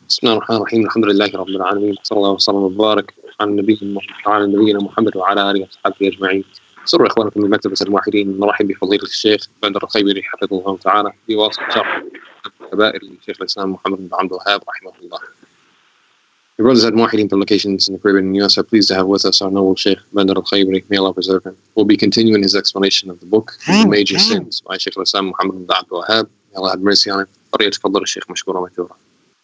بسم الله الرحمن الرحيم. الحمد لله رب العالمين، صلى الله وسلم وبارك على نبينا محمد وعلى اله وصحبه اجمعين. سر اخوانكم من مكتبة الموحدين نرحب بفضيلة الشيخ بدر الخيبري حفظه الله تعالى بواسطة شرح الكبائر لشيخ الاسلام محمد بن عبد الوهاب رحمه الله. The brothers at Muwahideen Publications in the Caribbean and US are pleased to have with us our noble Sheikh Badr al-Khaybari, may Allah preserve him. We'll be continuing his explanation of the book The Major Sins by Sheikh al-Islam Muhammad bin Abdul Wahhab. May Allah have mercy on him. فليتفضل الشيخ مشكورا مأجورا.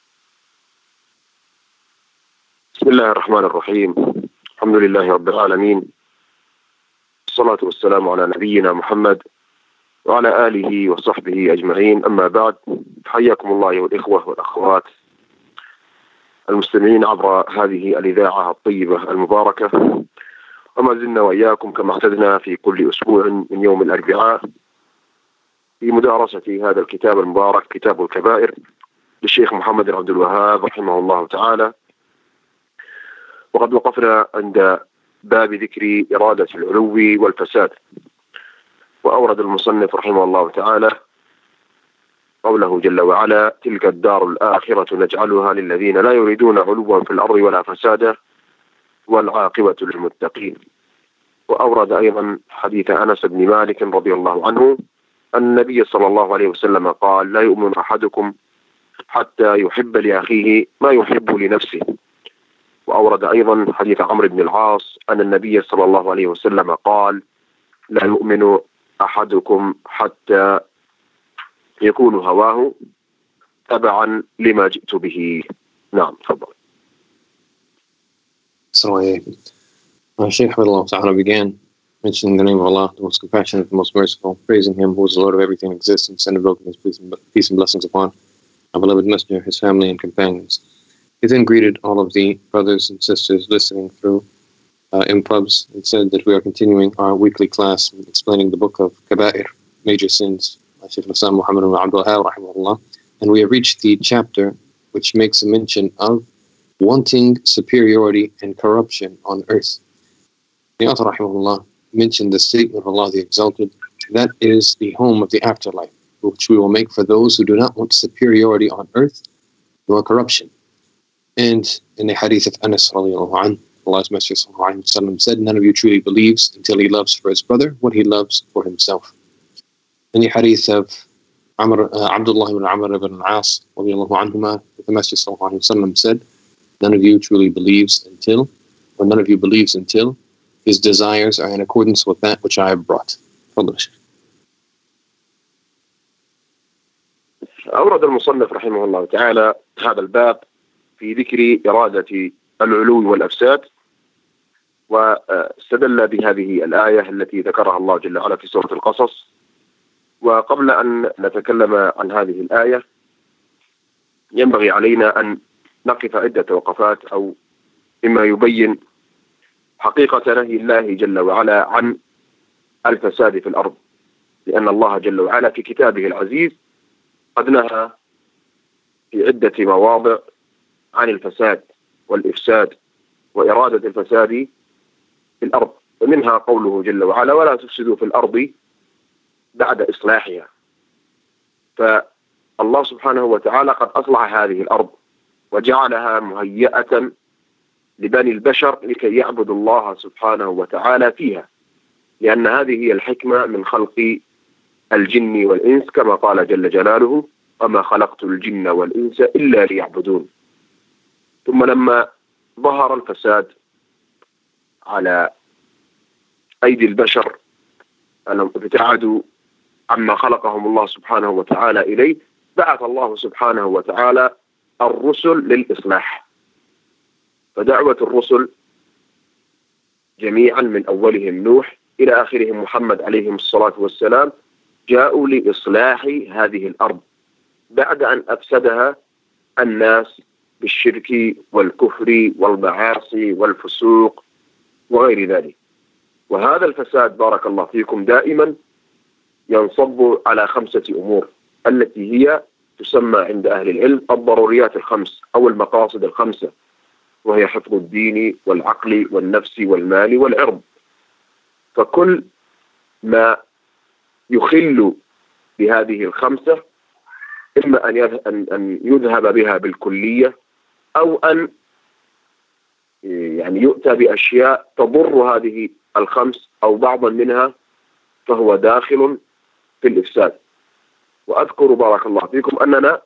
بسم الله الرحمن الرحيم. الحمد لله رب العالمين، الصلاة والسلام على نبينا محمد وعلى آله وصحبه أجمعين. أما بعد، حياكم الله أيها الإخوة والأخوات المستمعين عبر هذه الإذاعة الطيبة المباركة، وما زلنا وإياكم كما اعتدنا في كل أسبوع من يوم الأربعاء في مدارسة هذا الكتاب المبارك، كتاب الكبائر للشيخ محمد بن عبد الوهاب رحمه الله تعالى. وقد وقفنا عند باب ذكر إرادة العلو والفساد، وأورد المصنف رحمه الله تعالى قوله جل وعلا: تلك الدار الآخرة نجعلها للذين لا يريدون علوا في الأرض ولا فسادا والعاقبة للمتقين. وأورد أيضا حديث أنس بن مالك رضي الله عنه أن النبي صلى الله عليه وسلم قال: لا يؤمن أحدكم حتى يحب لأخيه ما يحب لنفسه. وأورد أيضا حديث عمرو بن العاص أن النبي صلى الله عليه وسلم قال: لا يؤمن أحدكم حتى يكون هواه تبعا لما جئت به. نعم، تفضل. Shaykh Ta'ala began mentioning the name of Allah, the most compassionate, the most merciful, praising Him who is the Lord of everything in existence, and invoking His peace and blessings upon our beloved Messenger, His family and companions. He then greeted all of the brothers and sisters listening through IMPubs and said that we are continuing our weekly class explaining the book of Kaba'ir, Major Sins, by Shaykh al-Islam Muhammad bin Abdul Wahhab rahimahullah. And we have reached the chapter which makes a mention of wanting superiority and corruption on earth. The author rahimahullah mentioned the statement of Allah the Exalted, that is the home of the afterlife, which we will make for those who do not want superiority on earth nor corruption. And in the hadith of Anas radiallahu anhu, Allah's Messenger sallallahu alaihi wasallam said, none of you truly believes until he loves for his brother what he loves for himself. In the hadith of Abdullah ibn Amr ibn al-As radiallahu anhuma, the Messenger sallallahu alaihi wasallam said, none of you truly believes until his desires are in accordance with that which I have brought. أورد المصنف رحمه الله تعالى هذا الباب في ذكر إرادة العلو والأفساد، واستدل بهذه الآية التي ذكرها الله جل وعلا في سورة القصص. وقبل أن نتكلم عن هذه الآية ينبغي علينا أن نقف عدة وقفات أو مما يبين حقيقة نهي الله جل وعلا عن الفساد في الأرض، لأن الله جل وعلا في كتابه العزيز قد نهى في عدة مواضع عن الفساد والإفساد وإرادة الفساد في الأرض، ومنها قوله جل وعلا: ولا تفسدوا في الأرض بعد إصلاحها. فالله سبحانه وتعالى قد أصلح هذه الأرض وجعلها مهيئة لبني البشر لكي يعبدوا الله سبحانه وتعالى فيها، لأن هذه هي الحكمة من خلق الجن والإنس، كما قال جل جلاله: وما خلقت الجن والإنس إلا ليعبدون. ثم لما ظهر الفساد على أيدي البشر أنهم ابتعدوا عما خلقهم الله سبحانه وتعالى إليه، بعث الله سبحانه وتعالى الرسل للإصلاح. فدعوة الرسل جميعا من أولهم نوح إلى آخرهم محمد عليهم الصلاة والسلام جاءوا لإصلاح هذه الأرض بعد أن أفسدها الناس بالشرك والكفر والمعاصي والفسوق وغير ذلك. وهذا الفساد بارك الله فيكم دائما ينصب على 5 أمور التي هي تسمى عند أهل العلم الضروريات الخمس أو المقاصد الخمسة، وهي حفظ الدين والعقل والنفس والمال والعرض. فكل ما يخل بهذه الخمسة إما أن يذهب بها بالكلية أو أن يعني يؤتى بأشياء تضر هذه الخمس أو بعضا منها، فهو داخل في الإفساد. وأذكر بارك الله فيكم أننا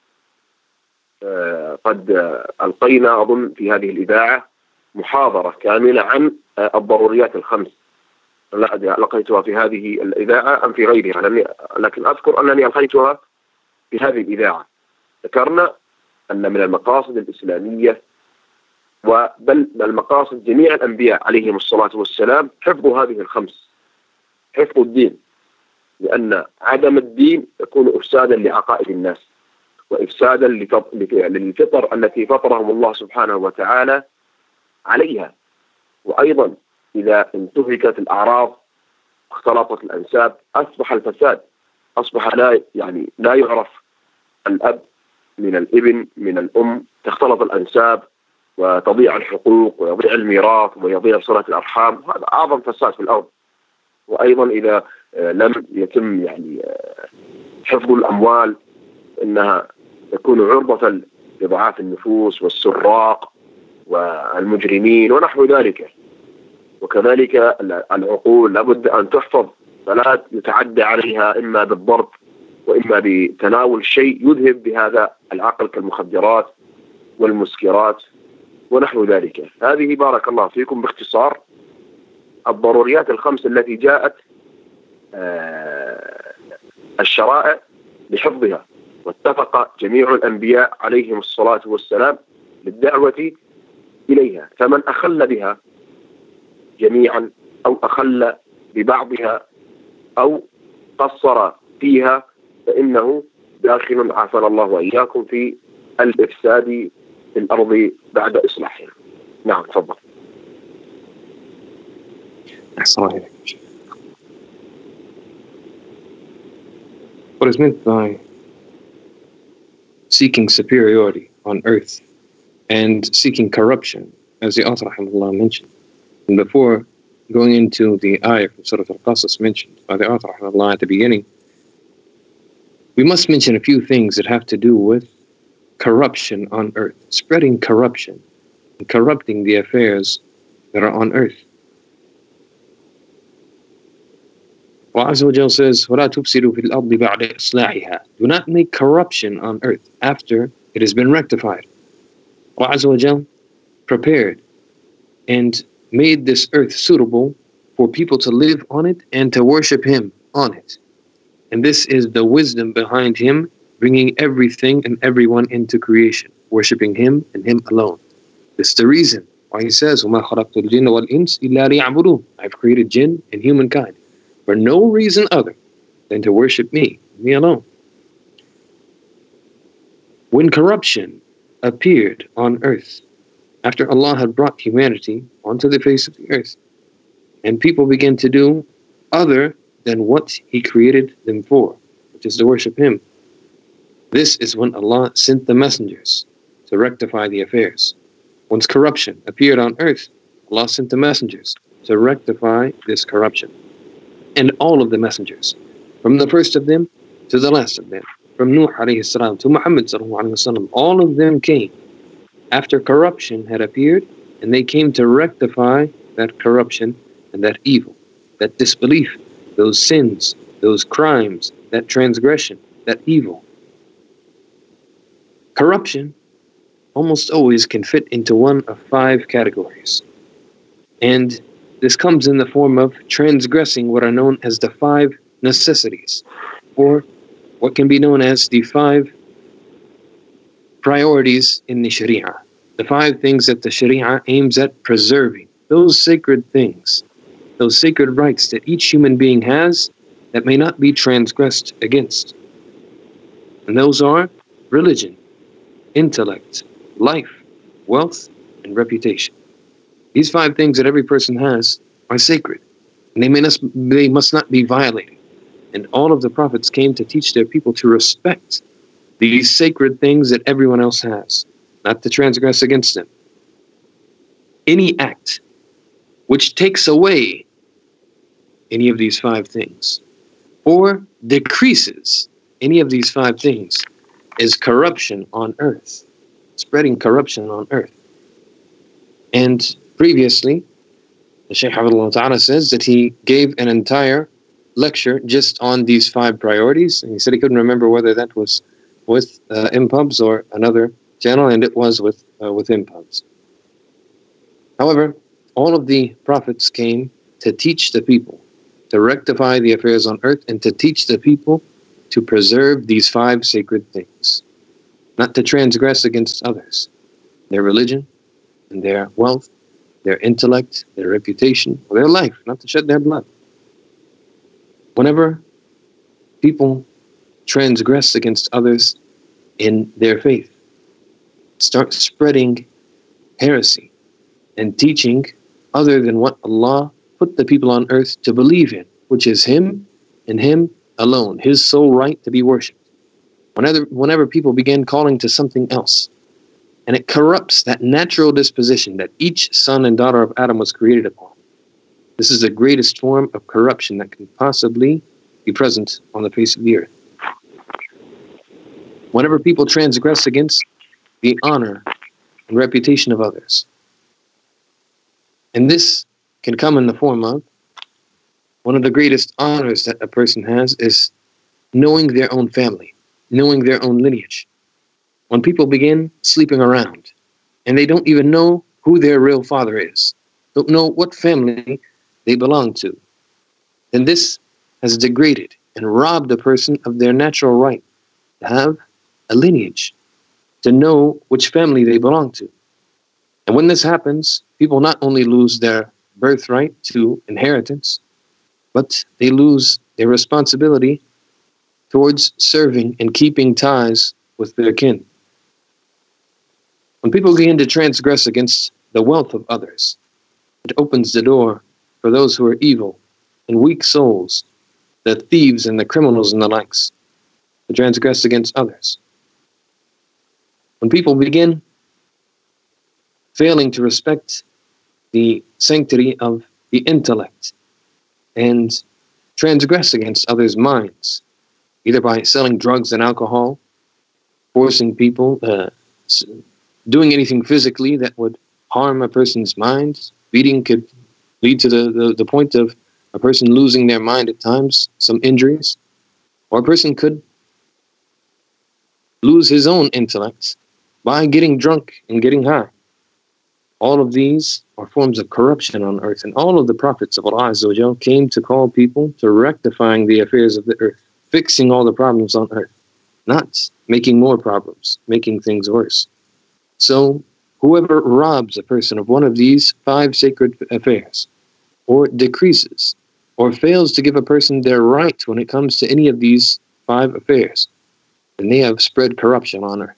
قد ألقينا أظن في هذه الإذاعة محاضرة كاملة عن الضروريات الخمس. لا أدري لقيتها في هذه الإذاعة أم في غيرها، لكن أذكر أنني ألقيتها في هذه الإذاعة. ذكرنا أن من المقاصد الإسلامية وبل المقاصد جميع الأنبياء عليهم الصلاة والسلام حفظ هذه الخمس، حفظ الدين، لأن عدم الدين يكون إفسادا لعقائد الناس وإفسادا للفطر التي فطرهم الله سبحانه وتعالى عليها. وأيضا إذا انتهكت الأعراض اختلطت الأنساب أصبح الفساد، أصبح لا يعرف الأب من الابن من الأم، تختلط الأنساب وتضيع الحقوق ويضيع الميراث ويضيع صلة الأرحام. هذا أعظم فساد في الأرض. وأيضا إذا لم يتم حفظ الأموال إنها تكون عرضة لضعاف النفوس والسراق والمجرمين ونحو ذلك. وكذلك العقول لابد أن تحفظ فلا يتعدى عليها إما بالضرب وإما بتناول شيء يذهب بهذا العقل كالمخدرات والمسكرات ونحو ذلك. هذه بارك الله فيكم باختصار الضروريات الخمس التي جاءت الشرائع بحفظها، واتفق جميع الأنبياء عليهم الصلاة والسلام بالدعوة إليها. فمن أخل بها جميعا أو أخل ببعضها أو قصر فيها فإنه داخل عافانا الله وإياكم في الإفساد في الأرض بعد إصلاحها. نعم تفضل. أحسن الله إليك. What is meant by seeking superiority on earth and seeking corruption, as the author rahimahullah mentioned. And before going into the ayah from Surah Al-Qasas mentioned by the author rahimahullah at the beginning, we must mention a few things that have to do with corruption on earth, spreading corruption and corrupting the affairs that are on earth. Allah Azza wa Jal says, وَلَا تُفْسِدُوا فِي الْأَرْضِ بَعْدَ إِصْلَاحِهَا. Do not make corruption on earth after it has been rectified. Allah Azza wa Jal prepared and made this earth suitable for people to live on it and to worship Him on it. And this is the wisdom behind Him bringing everything and everyone into creation, worshiping Him and Him alone. This is the reason why He says, وَمَا خَلَقْتُ الْجِنَّ وَالْإِنسِ إِلَّا لِيَعْبُدُونَ. I've created jinn and humankind for no reason other than to worship me alone. When corruption appeared on earth, after Allah had brought humanity onto the face of the earth, and people began to do other than what He created them for, which is to worship Him, this is when Allah sent the messengers to rectify the affairs. Once corruption appeared on earth, Allah sent the messengers to rectify this corruption. And all of the messengers, from the first of them to the last of them, from Nuh alayhi salam to Muhammad sallallahu alayhi wa sallam, all of them came after corruption had appeared, and they came to rectify that corruption and that evil, that disbelief, those sins, those crimes, that transgression, that evil. Corruption almost always can fit into one of 5 categories. And this comes in the form of transgressing what are known as the 5 necessities, or what can be known as the 5 priorities in the Sharia. The 5 things that the Sharia aims at preserving. Those sacred things, those sacred rights that each human being has that may not be transgressed against. And those are religion, intellect, life, wealth, and reputation. These 5 things that every person has are sacred, and they must not be violated. And all of the prophets came to teach their people to respect these sacred things that everyone else has, not to transgress against them. Any act which takes away any of these 5 things or decreases any of these 5 things is corruption on earth. spreading corruption on earth. And previously, the Shaykh Abdullah Ta'ala says that he gave an entire lecture just on these 5 priorities. And he said he couldn't remember whether that was with Impubs or another channel, and it was with Impubs. However, all of the prophets came to teach the people, to rectify the affairs on earth, and to teach the people to preserve these 5 sacred things, not to transgress against others, their religion and their wealth, their intellect, their reputation, or their life, not to shed their blood. Whenever people transgress against others in their faith, start spreading heresy and teaching other than what Allah put the people on earth to believe in, which is Him and Him alone, His sole right to be worshipped. Whenever people begin calling to something else, and it corrupts that natural disposition that each son and daughter of Adam was created upon, this is the greatest form of corruption that can possibly be present on the face of the earth. Whenever people transgress against the honor and reputation of others, and this can come in the form of one of the greatest honors that a person has is knowing their own family, knowing their own lineage. When people begin sleeping around and they don't even know who their real father is, don't know what family they belong to, then this has degraded and robbed a person of their natural right to have a lineage, to know which family they belong to. And when this happens, people not only lose their birthright to inheritance, but they lose their responsibility towards serving and keeping ties with their kin. When people begin to transgress against the wealth of others, it opens the door for those who are evil and weak souls, the thieves and the criminals and the likes, to transgress against others. When people begin failing to respect the sanctity of the intellect and transgress against others' minds, either by selling drugs and alcohol, forcing people, doing anything physically that would harm a person's mind. Beating could lead to the point of a person losing their mind at times, some injuries. Or a person could lose his own intellect by getting drunk and getting high. All of these are forms of corruption on earth, and all of the prophets of Allah Azza wa Jal came to call people to rectifying the affairs of the earth, fixing all the problems on earth, not making more problems, making things worse. So whoever robs a person of one of these 5 sacred affairs, or decreases, or fails to give a person their right when it comes to any of these 5 affairs, then they have spread corruption on earth.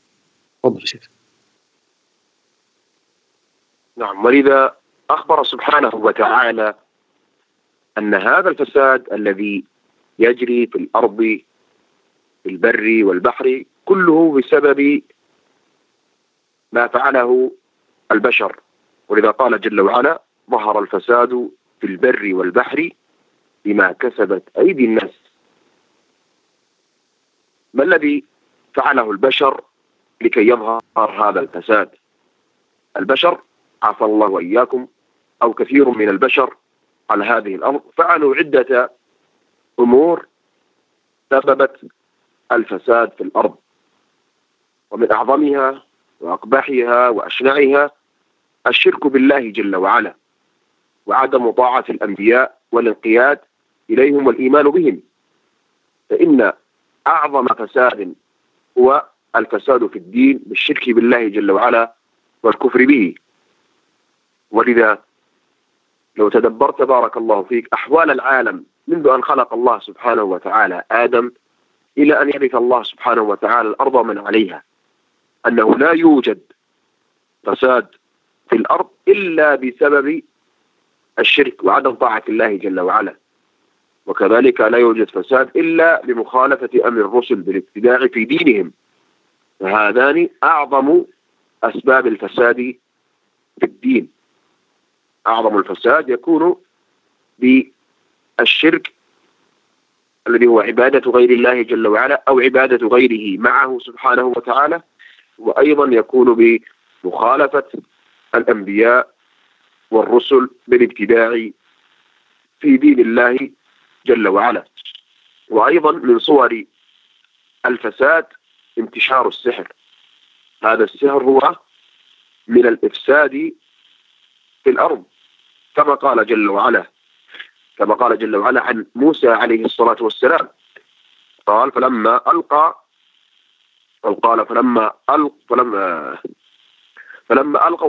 نعم. ولذا أخبر سبحانه وتعالى أن هذا الفساد الذي يجري في الأرض في البر والبحر كله بسبب ما فعله البشر. ولذا قال جل وعلا: ظهر الفساد في البر والبحر بما كسبت أيدي الناس. ما الذي فعله البشر لكي يظهر هذا الفساد؟ البشر عافى الله وإياكم، أو كثير من البشر على هذه الأرض فعلوا عدة أمور سببت الفساد في الأرض، ومن أعظمها وأقبحها وأشنعها الشرك بالله جل وعلا، وعدم طاعة الأنبياء والانقياد إليهم والإيمان بهم. فإن أعظم فساد هو الفساد في الدين بالشرك بالله جل وعلا والكفر به. ولذا لو تدبرت بارك الله فيك أحوال العالم منذ أن خلق الله سبحانه وتعالى آدم إلى أن يرث الله سبحانه وتعالى الأرض من عليها، أنه لا يوجد فساد في الأرض إلا بسبب الشرك وعدم طاعة الله جل وعلا، وكذلك لا يوجد فساد إلا بمخالفة أمر الرسل بالابتداع في دينهم. فهذان أعظم أسباب الفساد في الدين. أعظم الفساد يكون بالشرك الذي هو عبادة غير الله جل وعلا، أو عبادة غيره معه سبحانه وتعالى، وأيضا يكون بمخالفة الأنبياء والرسل بالابتداع في دين الله جل وعلا. وأيضا من صور الفساد انتشار السحر. هذا السحر هو من الإفساد في الأرض، كما قال جل وعلا عن موسى عليه الصلاة والسلام، قال فلما ألقوا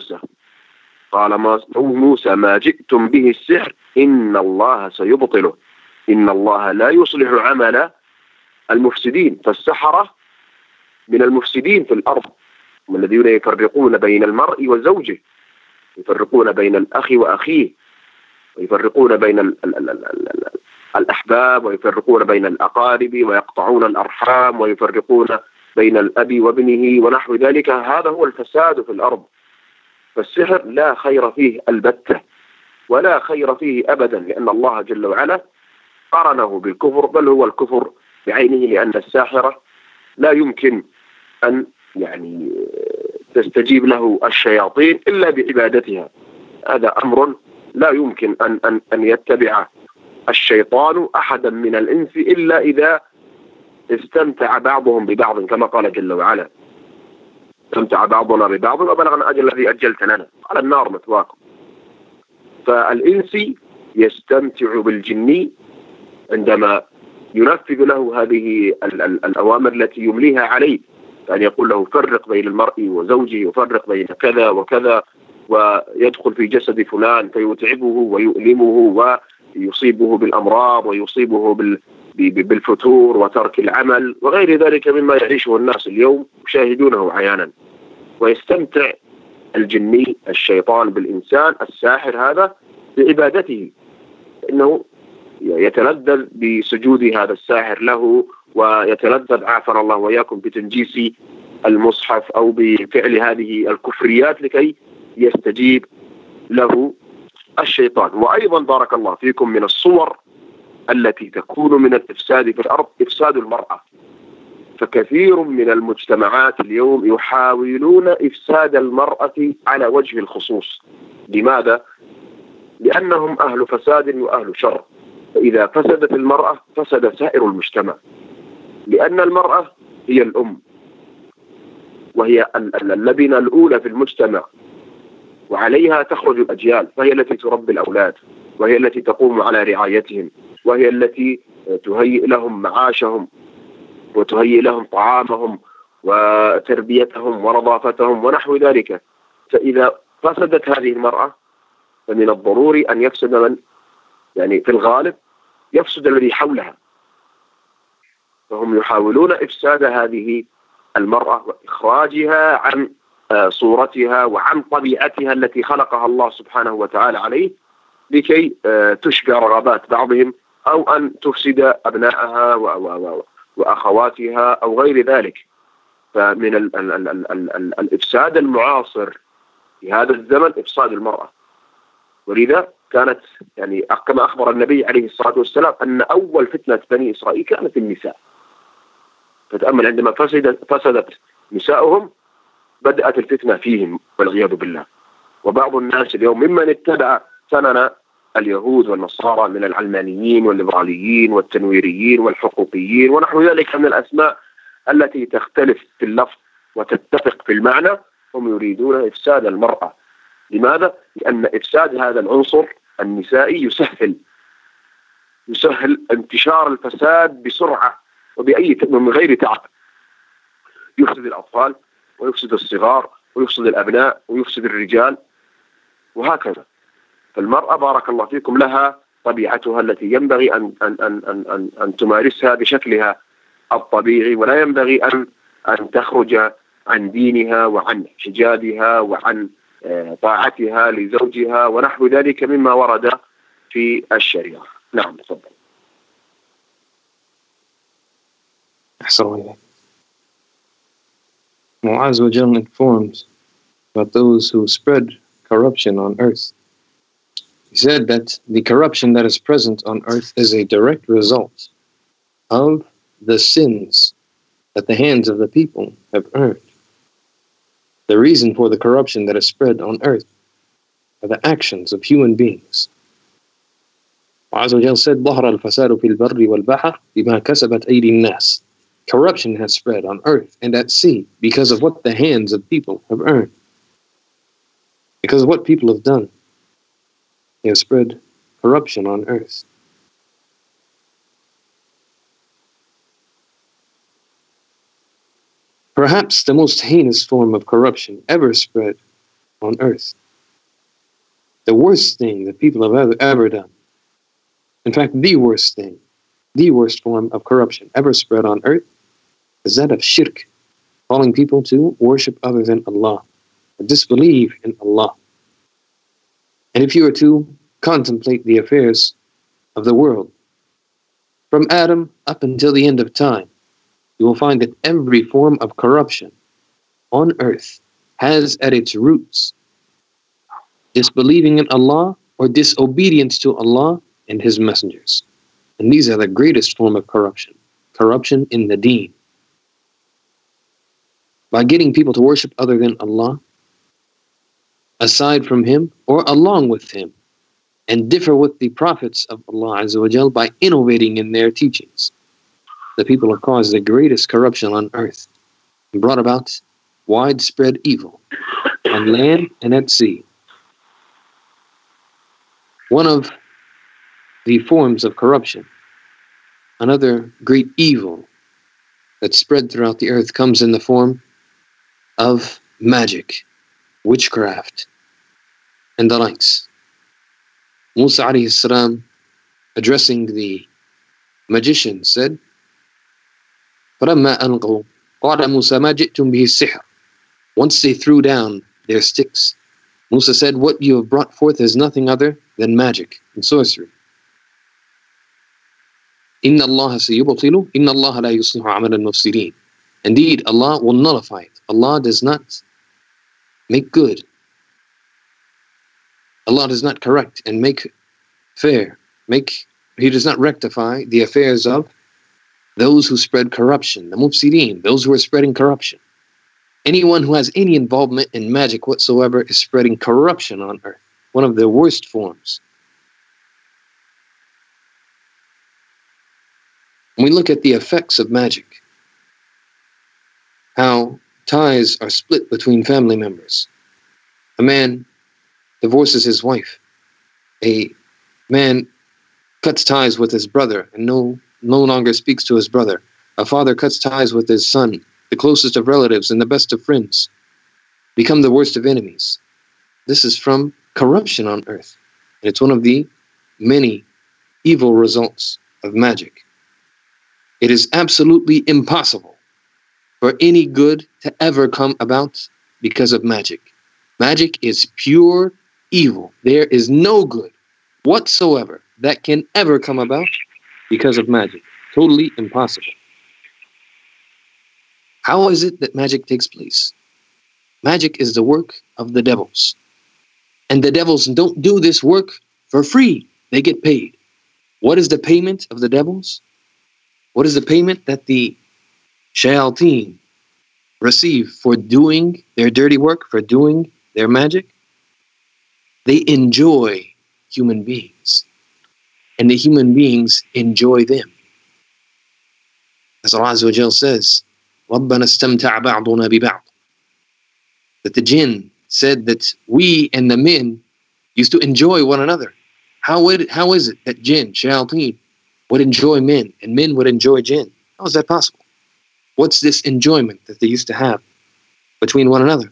قال موسى ما جئتم به السحر إن الله سيبطله إن الله لا يصلح عمل المفسدين. فالسحرة من المفسدين في الأرض، هم الذين يفرقون بين المرء وزوجه، يفرقون بين الأخ وأخيه، ويفرقون بين الأحباب، ويفرقون بين الأقارب، ويقطعون الأرحام، ويفرقون بين الأب وابنه ونحو ذلك. هذا هو الفساد في الأرض. فالسحر لا خير فيه البتة، ولا خير فيه أبدا، لأن الله جل وعلا قرنه بالكفر، بل هو الكفر بعينه، لأن الساحرة لا يمكن أن تستجيب له الشياطين إلا بعبادتها. هذا أمر لا يمكن أن يتبع الشيطان أحدا من الإنس إلا إذا استمتع بعضهم ببعض، كما قال جل وعلا استمتع بعضنا ببعض وبلغنا أجل الذي أجلت لنا على النار مثواكم. فالإنسي يستمتع بالجني عندما ينفذ له هذه الأوامر التي يمليها عليه، أن يقول له فرق بين المرء وزوجه، وفرق بين كذا وكذا، ويدخل في جسد فلان فيتعبه ويؤلمه ويصيبه بالأمراض ويصيبه بالفتور وترك العمل وغير ذلك مما يعيشه الناس اليوم يشاهدونه عيانا. ويستمتع الجني الشيطان بالإنسان الساحر هذا بعبادته، إنه يتلذذ بسجود هذا الساحر له، ويتلذذ عافانا الله وإياكم بتنجيس المصحف أو بفعل هذه الكفريات لكي يستجيب له الشيطان. وأيضا بارك الله فيكم من الصور التي تكون من الإفساد في الأرض إفساد المرأة. فكثير من المجتمعات اليوم يحاولون إفساد المرأة على وجه الخصوص. لماذا؟ لأنهم أهل فساد وأهل شر، فإذا فسدت المرأة فسد سائر المجتمع، لأن المرأة هي الأم، وهي اللبنة الأولى في المجتمع، وعليها تخرج الأجيال، فهي التي تربي الأولاد، وهي التي تقوم على رعايتهم، وهي التي تهيئ لهم معاشهم، وتهيئ لهم طعامهم وتربيتهم ونظافتهم ونحو ذلك. فإذا فسدت هذه المرأة فمن الضروري أن يفسد من في الغالب يفسد الذي حولها. فهم يحاولون إفساد هذه المرأة وإخراجها عن صورتها وعن طبيعتها التي خلقها الله سبحانه وتعالى عليه، لكي تشبع رغبات بعضهم، أو أن تفسد أبنائها وأخواتها أو غير ذلك. فمن الإفساد المعاصر في هذا الزمن إفساد المرأة. ولذا كانت كما أخبر النبي عليه الصلاة والسلام أن أول فتنة بني إسرائيل كانت النساء. فتأمل عندما فسدت نساؤهم بدأت الفتنة فيهم والعياذ بالله. وبعض الناس اليوم ممن اتبع سنن اليهود والنصارى من العلمانيين والليبراليين والتنويريين والحقوقيين ونحو ذلك من الأسماء التي تختلف في اللفظ وتتفق في المعنى، هم يريدون إفساد المرأة. لماذا؟ لأن إفساد هذا العنصر النسائي يسهل انتشار الفساد بسرعة من غير تعب. يفسد الأطفال ويفسد الصغار ويفسد الأبناء ويفسد الرجال وهكذا. فالمرأة بارك الله فيكم لها طبيعتها التي ينبغي أن تمارسها بشكلها الطبيعي، ولا ينبغي أن تخرج عن دينها وعن حجابها وعن طاعتها لزوجها ونحو ذلك مما ورد في الشريعة. نعم تفضل. أحسن الله. Allah Azza wa Jalla informs about those who spread corruption on earth. He said that the corruption that is present on earth is a direct result of the sins that the hands of the people have earned. The reason for the corruption that is spread on earth are the actions of human beings. Allah Azza wa Jal said, ظهر الفساد في البر والبحر بما كسبت أيدي الناس. Corruption has spread on earth and at sea because of what the hands of people have earned. Because of what people have done. They have spread corruption on earth. Perhaps the most heinous form of corruption ever spread on earth. The worst thing that people have ever done. In fact, the worst thing, the worst form of corruption ever spread on earth is that of shirk, calling people to worship other than Allah, or disbelieve in Allah. And if you were to contemplate the affairs of the world, from Adam up until the end of time, you will find that every form of corruption on earth has at its roots disbelieving in Allah or disobedience to Allah and His messengers. And these are the greatest form of corruption, corruption in the deen. By getting people to worship other than Allah, aside from Him or along with Him, and differ with the prophets of Allah Azza wa Jal by innovating in their teachings. The people have caused the greatest corruption on earth and brought about widespread evil on land and at sea. One of the forms of corruption, another great evil that spread throughout the earth, comes in the form of magic, witchcraft, and the likes. Musa alayhi salam, addressing the magician, said, فَلَمَّا أَلْقَوْا قَالَ مُوسَى مَا جِئْتُمْ بِهِ السِّحْرُ. Once they threw down their sticks, Musa said, what you have brought forth is nothing other than magic and sorcery. إِنَّ اللَّهَ سَيُبْطِلُ إِنَّ اللَّهَ لَا يُصْلِحُ عَمَلَ الْمُفْسِدِينَ. Indeed, Allah will nullify it. Allah does not make good. Allah does not correct and make fair. He does not rectify the affairs of those who spread corruption, the mufsideen, those who are spreading corruption. Anyone who has any involvement in magic whatsoever is spreading corruption on earth, one of the worst forms. When we look at the effects of magic, how ties are split between family members. A man divorces his wife. A man cuts ties with his brother and no longer speaks to his brother. A father cuts ties with his son. The closest of relatives and the best of friends become the worst of enemies. This is from corruption on earth. And it's one of the many evil results of magic. It is absolutely impossible for any good to ever come about because of magic. Magic is pure evil. There is no good whatsoever that can ever come about because of magic. Totally impossible. How is it that magic takes place? Magic is the work of the devils. And the devils don't do this work for free. They get paid. What is the payment of the devils? What is the payment that the shayateen receive for doing their dirty work, for doing their magic? They enjoy human beings. And the human beings enjoy them. As Allah Azza wa Jal says, رَبَّنَا اسْتَمْتَعَ بَعْضُنَا بِبَعْضٍ. That the jinn said that we and the men used to enjoy one another. How is it that jinn, shayateen, would enjoy men and men would enjoy jinn? How is that possible? What's this enjoyment that they used to have between one another?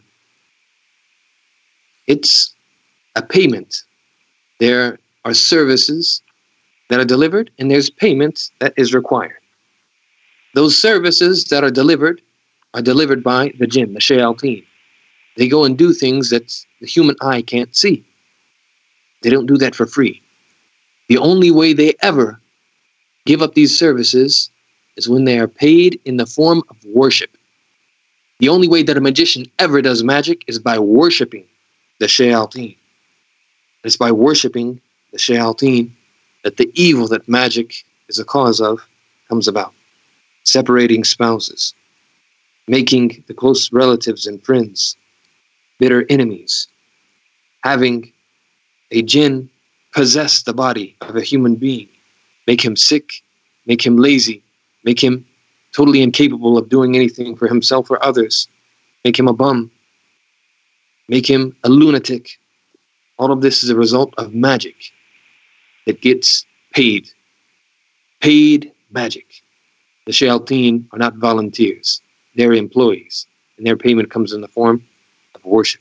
It's a payment. There are services that are delivered and there's payment that is required. Those services that are delivered by the jinn, the shayateen. They go and do things that the human eye can't see. They don't do that for free. The only way they ever give up these services is when they are paid in the form of worship. The only way that a magician ever does magic is by worshiping the shayateen. It's by worshiping the shayateen that the evil that magic is a cause of comes about. Separating spouses, making the close relatives and friends bitter enemies. Having a jinn possess the body of a human being, make him sick, make him lazy, make him totally incapable of doing anything for himself or others, make him a bum, make him a lunatic. All of this is a result of magic that gets paid. Paid magic. The shayateen are not volunteers. They're employees. And their payment comes in the form of worship.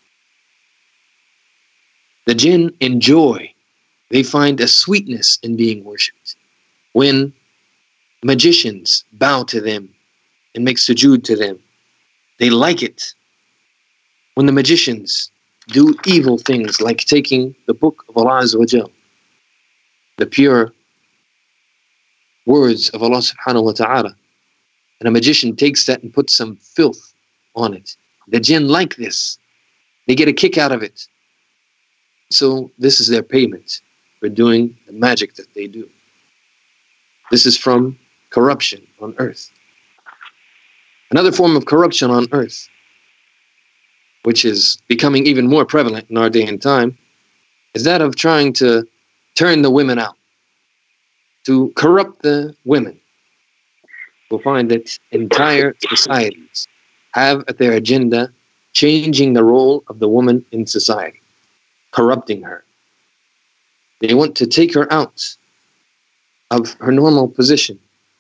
The jinn enjoy. They find a sweetness in being worshipped. When magicians bow to them and make sujood to them, they like it. When the magicians do evil things like taking the book of Allah Azza wa Jal, the pure words of Allah subhanahu wa ta'ala, and a magician takes that and puts some filth on it. The jinn like this. They get a kick out of it. So this is their payment for doing the magic that they do. This is from corruption on earth. Another form of corruption on earth, which is becoming even more prevalent in our day and time, is that of trying to turn the women out, to corrupt the women. We'll find that entire societies have at their agenda changing the role of the woman in society, corrupting her. They want to take her out of her normal position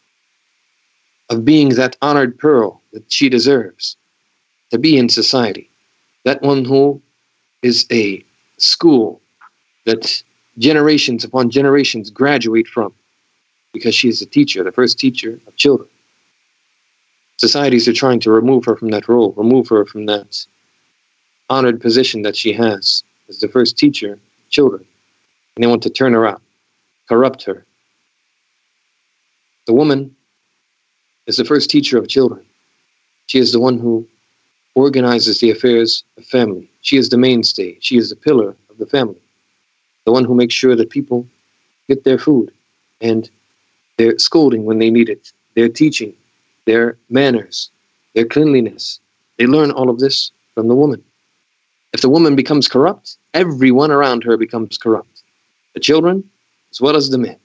of being that honored pearl that she deserves to be in society. That one who is a school that generations upon generations graduate from, because she is a teacher, the first teacher of children. Societies are trying to remove her from that role, remove her from that honored position that she has as the first teacher of children. And they want to turn her out, corrupt her. The woman is the first teacher of children. She is the one who organizes the affairs of family. She is the mainstay. She is the pillar of the family. The one who makes sure that people get their food and their scolding when they need it, their teaching, their manners, their cleanliness. They learn all of this from the woman. If the woman becomes corrupt, everyone around her becomes corrupt. The children as well as the men.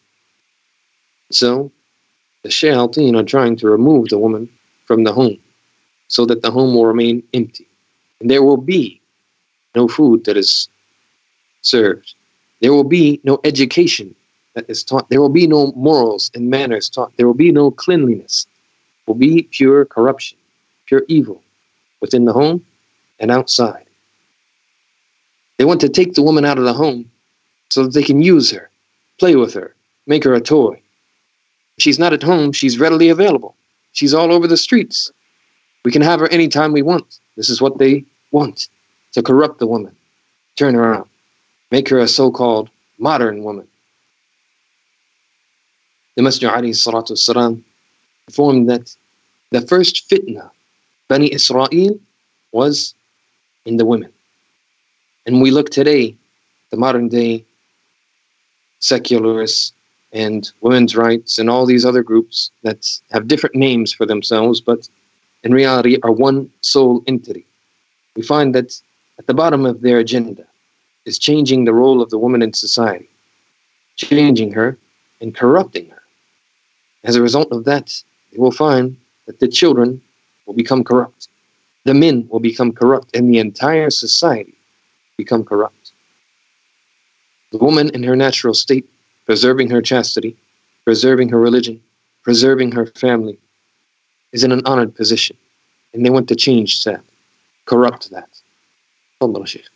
So the shayateen are trying to remove the woman from the home so that the home will remain empty. And there will be no food that is served. There will be no education that is taught. There will be no morals and manners taught. There will be no cleanliness. It will be pure corruption, pure evil within the home and outside. They want to take the woman out of the home so that they can use her, play with her, make her a toy. She's not at home, she's readily available. She's all over the streets. We can have her anytime we want. This is what they want, to corrupt the woman, turn her out, make her a so-called modern woman. The Messenger alayhi salatu wasalam informed that the first fitna, Bani Israel, was in the women. And we look today, the modern day secularists and women's rights and all these other groups that have different names for themselves, but in reality are one sole entity. We find that at the bottom of their agenda is changing the role of the woman in society, changing her and corrupting her. As a result of that, they will find that the children will become corrupt, the men will become corrupt, and the entire society become corrupt. The woman in her natural state, preserving her chastity, preserving her religion, preserving her family, is in an honored position. And they want to change that, corrupt that. تفضل شيخ.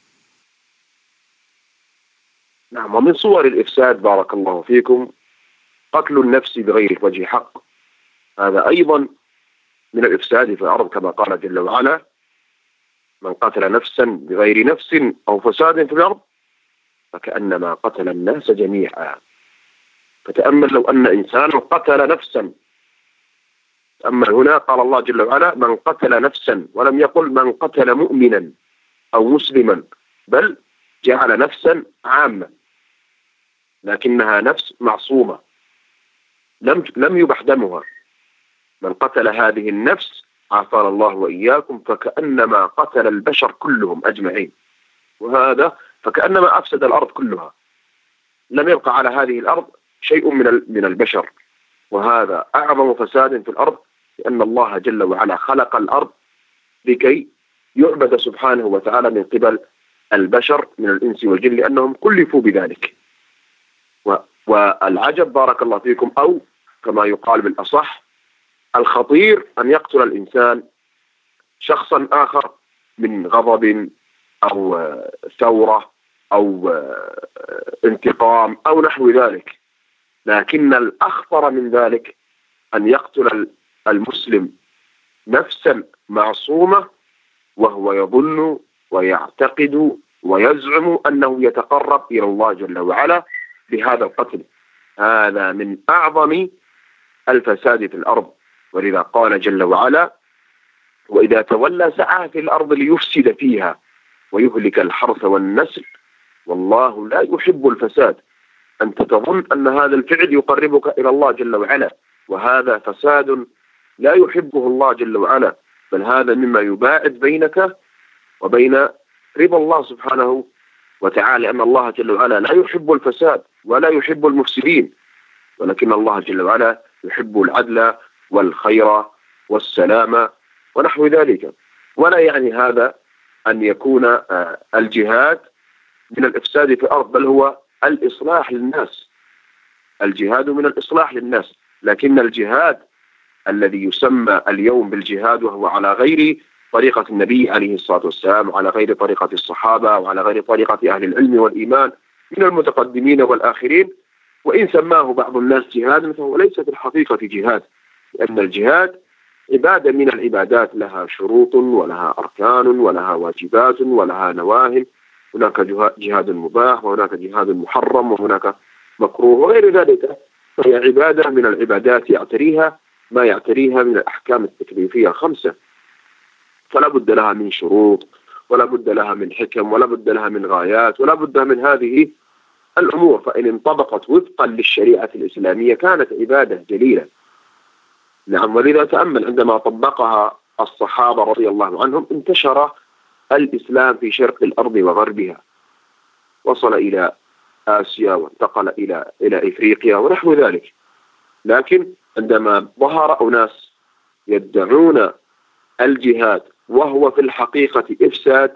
نعم. ومن صور الإفساد بارك الله فيكم قتل النفس بغير وجه حق. هذا أيضا من الإفساد في الأرض كما قال جل وعلا: من قتل نفسا بغير نفس أو فساد في الأرض فكأنما قتل الناس جميعا. فتأمل لو أن إنسانا قتل نفسا. تأمل هنا قال الله جل وعلا: من قتل نفسا، ولم يقل من قتل مؤمنا أو مسلما، بل جعل نفسا عامة لكنها نفس معصومة لم يبح دمها. من قتل هذه النفس عافانا الله وإياكم، فكأنما قتل البشر كلهم أجمعين، وهذا فكأنما أفسد الأرض كلها، لم يبقى على هذه الأرض شيء من البشر، وهذا أعظم فساد في الأرض، لأن الله جل وعلا خلق الأرض لكي يعبد سبحانه وتعالى من قبل البشر من الإنس والجن، لأنهم كلفوا بذلك. والعجب بارك الله فيكم، أو كما يقال بالأصح الخطير، أن يقتل الإنسان شخصا آخر من غضب أو ثورة أو انتقام أو نحو ذلك، لكن الأخطر من ذلك أن يقتل المسلم نفسا معصومة وهو يظن ويعتقد ويزعم أنه يتقرب إلى الله جل وعلا بهذا القتل. هذا من أعظم الفساد في الأرض، ولذا قال جل وعلا: وإذا تولى سعى في الأرض ليفسد فيها ويهلك الحرث والنسل والله لا يحب الفساد. أنت تظن أن هذا الفعل يقربك إلى الله جل وعلا، وهذا فساد لا يحبه الله جل وعلا، بل هذا مما يباعد بينك وبين رضا الله سبحانه وتعالى، أن الله جل وعلا لا يحب الفساد ولا يحب المفسدين، ولكن الله جل وعلا يحب العدل والخير والسلام ونحو ذلك. ولا يعني هذا أن يكون الجهاد من الإفساد في الأرض، بل هو الإصلاح للناس. الجهاد من الإصلاح للناس، لكن الجهاد الذي يسمى اليوم بالجهاد وهو على غير طريقة النبي عليه الصلاة والسلام، وعلى غير طريقة الصحابة، وعلى غير طريقة أهل العلم والإيمان من المتقدمين والآخرين، وإن سماه بعض الناس جهادا فهو ليس في الحقيقة جهاد، لأن الجهاد عبادة من العبادات لها شروط ولها أركان ولها واجبات ولها نواهي. هناك جهاد مباح، وهناك جهاد محرم، وهناك مكروه وغير ذلك، فهي عبادة من العبادات يعتريها ما يعتريها من الأحكام التكليفية 5، فلا بد لها من شروط، ولا بد لها من حكم، ولا بد لها من غايات، ولا بد من هذه الأمور، فإن انطبقت وفقا للشريعة الإسلامية كانت عبادة جليلة. نعم، ولذا تأمل عندما طبقها الصحابة رضي الله عنهم انتشر الإسلام في شرق الأرض وغربها، وصل إلى آسيا وانتقل إلى إفريقيا ونحو ذلك. لكن عندما ظهر أناس يدعون الجهاد وهو في الحقيقة إفساد،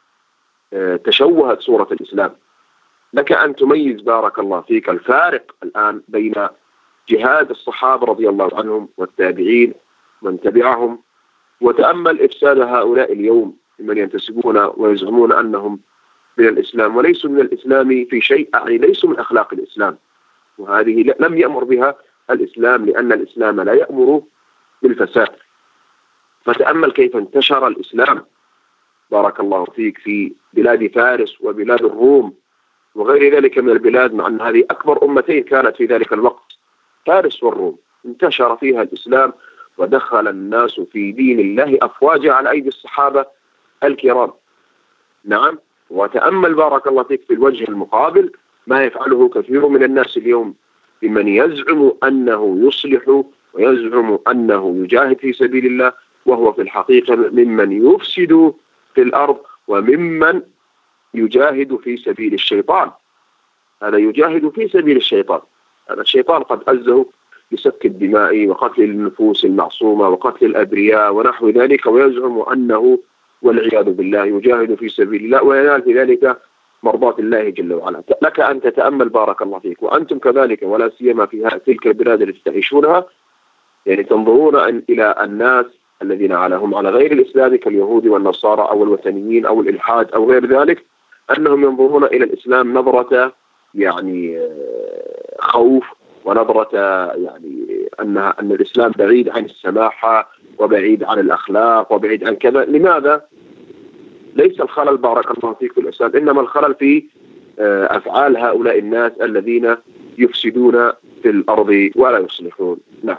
تشوهت صورة الإسلام. لك أن تميز بارك الله فيك الفارق الآن بين جهاد الصحابة رضي الله عنهم والتابعين من تبعهم، وتأمل إفساد هؤلاء اليوم من ينتسبون ويزعمون أنهم من الإسلام وليسوا من الإسلام في شيء، يعني ليسوا من أخلاق الإسلام، وهذه لم يأمر بها الإسلام، لأن الإسلام لا يأمر بالفساد. فتأمل كيف انتشر الإسلام بارك الله فيك في بلاد فارس وبلاد الروم وغير ذلك من البلاد، مع أن هذه أكبر أمتين كانت في ذلك الوقت، فارس والروم، انتشر فيها الإسلام ودخل الناس في دين الله أفواجا على أيدي الصحابة الكرام. نعم، وتأمل بارك الله فيك في الوجه المقابل ما يفعله كثير من الناس اليوم بمن يزعم أنه يصلح ويزعم أنه يجاهد في سبيل الله، وهو في الحقيقة ممن يفسد في الأرض وممن يجاهد في سبيل الشيطان. هذا يجاهد في سبيل الشيطان، هذا الشيطان قد أزه بسفك الدماء وقتل النفوس المعصومة وقتل الأبرياء ونحو ذلك، ويزعم أنه والعياذ بالله يجاهد في سبيل الله وينال في ذلك مرضاة الله جل وعلا. لك أن تتأمل بارك الله فيك، وأنتم كذلك، ولا سيما في تلك البلاد التي تعيشونها، يعني تنظرون إلى الناس الذين هم على غير الإسلام كاليهود والنصارى أو الوثنيين أو الإلحاد أو غير ذلك، أنهم ينظرون إلى الإسلام نظرة يعني خوف، ونظرة يعني أن الإسلام بعيد عن السماحة وبعيد عن الأخلاق وبعيد عن كذا. لماذا؟ ليس الخلل بارك الله فيك في الإسلام، إنما الخلل في أفعال هؤلاء الناس الذين يفسدون في الأرض ولا يصلحون. نعم.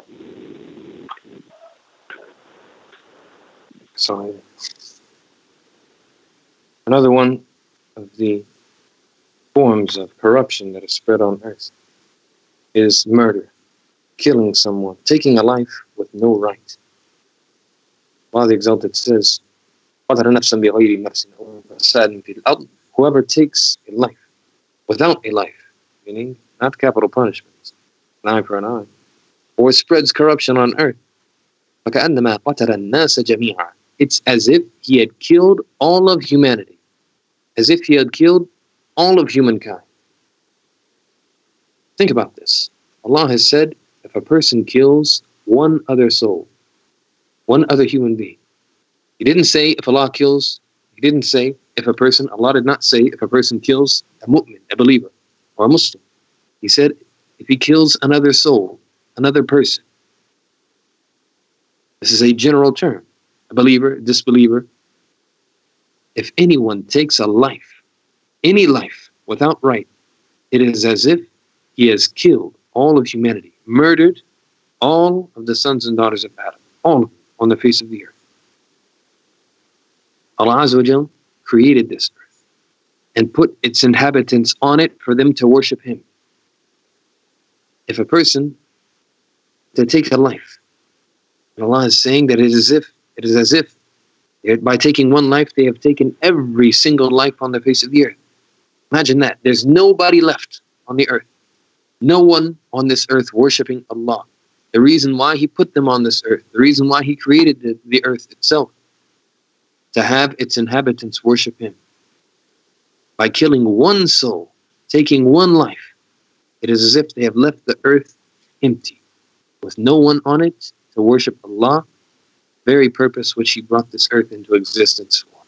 Sorry. Another one of the forms of corruption that is spread on earth is murder, killing someone, taking a life with no right. Allah the Exalted says, قَتَلَ نَفْسًا بِغَيْرِ نَفْسٍ أَوْ فَسَادٍ فِي الْأَرْضِ. Whoever takes a life without a life, meaning not capital punishments, an eye for an eye, or spreads corruption on earth, فَكَأَنَّمَا قَتَلَ النَّاسَ جَمِيعًا. It's as if he had killed all of humanity, as if he had killed all of humankind. Think about this. Allah has said, if a person kills one other soul, one other human being, He didn't say if Allah kills, He didn't say if a person, Allah did not say if a person kills a mu'min, a believer, or a Muslim. He said if he kills another soul, another person. This is a general term. A believer, a disbeliever. If anyone takes a life, any life, without right, it is as if he has killed all of humanity, murdered all of the sons and daughters of Adam, all on the face of the earth. Allah Azza wa Jal created this earth and put its inhabitants on it for them to worship Him. If a person to take a life, and Allah is saying that it is as if by taking one life they have taken every single life on the face of the earth. Imagine that. There's nobody left on the earth. No one on this earth worshiping Allah. The reason why He put them on this earth, the reason why He created the earth itself, to have its inhabitants worship Him. By killing one soul, taking one life, it is as if they have left the earth empty, with no one on it to worship Allah, very purpose which He brought this earth into existence for.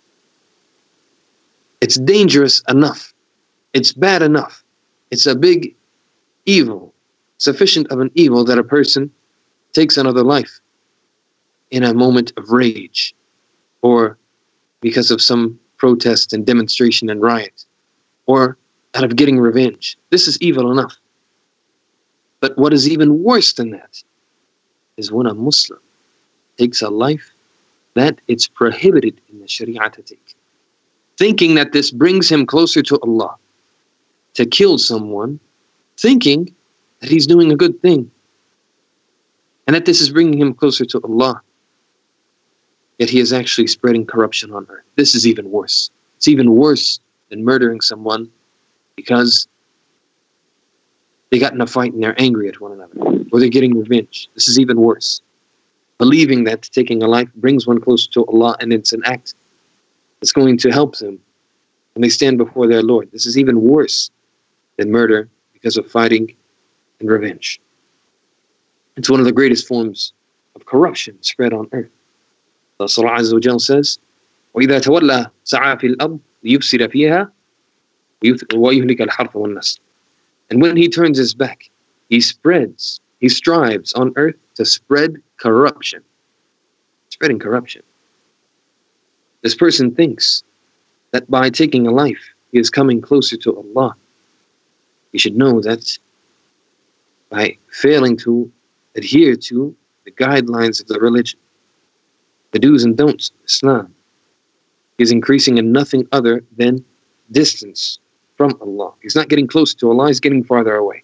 It's dangerous enough. It's bad enough. It's a big evil, sufficient of an evil that a person takes another life in a moment of rage, or because of some protest and demonstration and riot, or out of getting revenge. This is evil enough. But what is even worse than that is when a Muslim takes a life that it's prohibited in the Sharia to take, thinking that this brings him closer to Allah, to kill someone, thinking that he's doing a good thing, and that this is bringing him closer to Allah. Yet he is actually spreading corruption on earth. This is even worse. It's even worse than murdering someone because they got in a fight and they're angry at one another, or they're getting revenge. This is even worse. Believing that taking a life brings one closer to Allah, and it's an act that's going to help them when they stand before their Lord. This is even worse than murder because of fighting and revenge. It's one of the greatest forms of corruption spread on earth. Allah Azza wa Jal says, وَإِذَا تَوَلَّى سَعَى فِي الْأَرْضِ لِيُفْسِدَ فِيهَا وَيُهْلِكَ الْحَرْثَ وَالنَّسْلَ. And when he turns his back, he strives on earth to spread corruption. Spreading corruption. This person thinks that by taking a life, he is coming closer to Allah. He should know that by failing to adhere to the guidelines of the religion, the do's and don'ts of Islam, he is increasing in nothing other than distance from Allah. He's not getting closer to Allah, he's getting farther away.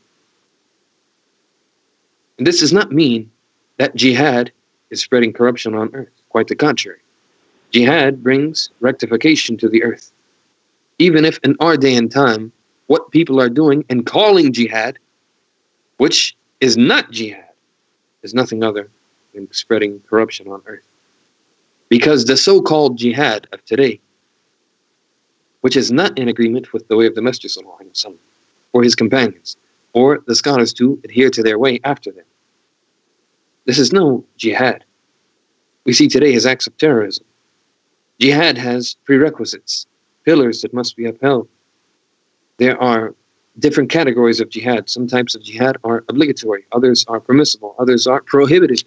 And this does not mean that jihad is spreading corruption on earth. Quite the contrary. Jihad brings rectification to the earth. Even if in our day and time, what people are doing and calling jihad, which is not jihad, is nothing other than spreading corruption on earth. Because the so-called jihad of today, which is not in agreement with the way of the Messenger ﷺ, or his companions, or the scholars to adhere to their way after them. This is no jihad. We see today as acts of terrorism. Jihad has prerequisites, pillars that must be upheld. There are different categories of jihad. Some types of jihad are obligatory, others are permissible, others are prohibited.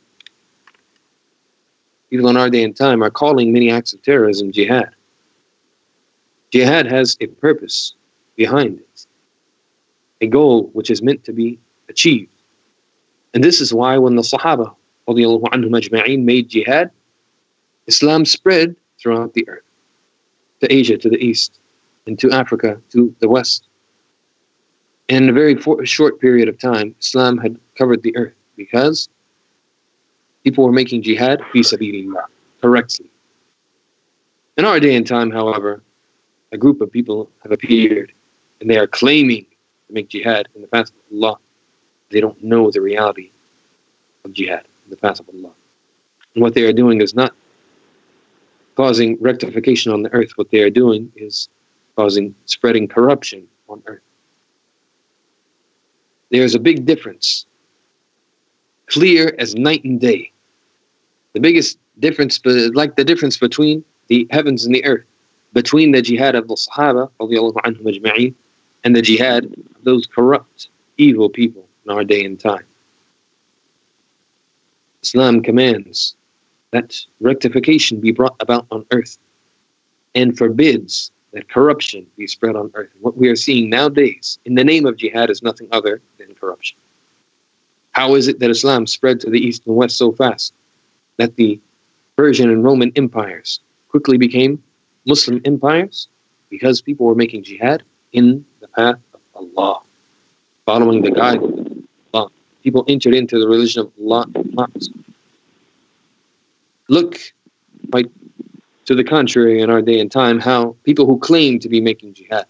People in our day and time are calling many acts of terrorism jihad. Jihad has a purpose behind it, a goal which is meant to be achieved. And this is why when the Sahaba radiallahu anhum ajma'in made jihad, Islam spread throughout the earth, to Asia, to the east, and to Africa, to the west. And in a very short period of time, Islam had covered the earth because people were making jihad fi sabilillah. correctly. In our day and time, however, a group of people have appeared and they are claiming to make jihad in the path of Allah. They don't know the reality of jihad in the path of Allah. And what they are doing is not causing rectification on the earth. What they are doing is spreading corruption on earth. There's a big difference, clear as night and day. The biggest difference, like the difference between the heavens and the earth, between the jihad of the Sahaba and the jihad of those corrupt, evil people in our day and time. Islam commands that rectification be brought about on earth and forbids that corruption be spread on earth. What we are seeing nowadays in the name of jihad is nothing other than corruption. How is it that Islam spread to the east and west so fast that the Persian and Roman empires quickly became Muslim empires? Because people were making jihad in the path of Allah, following the guidance of Allah. People entered into the religion of Allah. Look, like, to the contrary in our day and time, how people who claim to be making jihad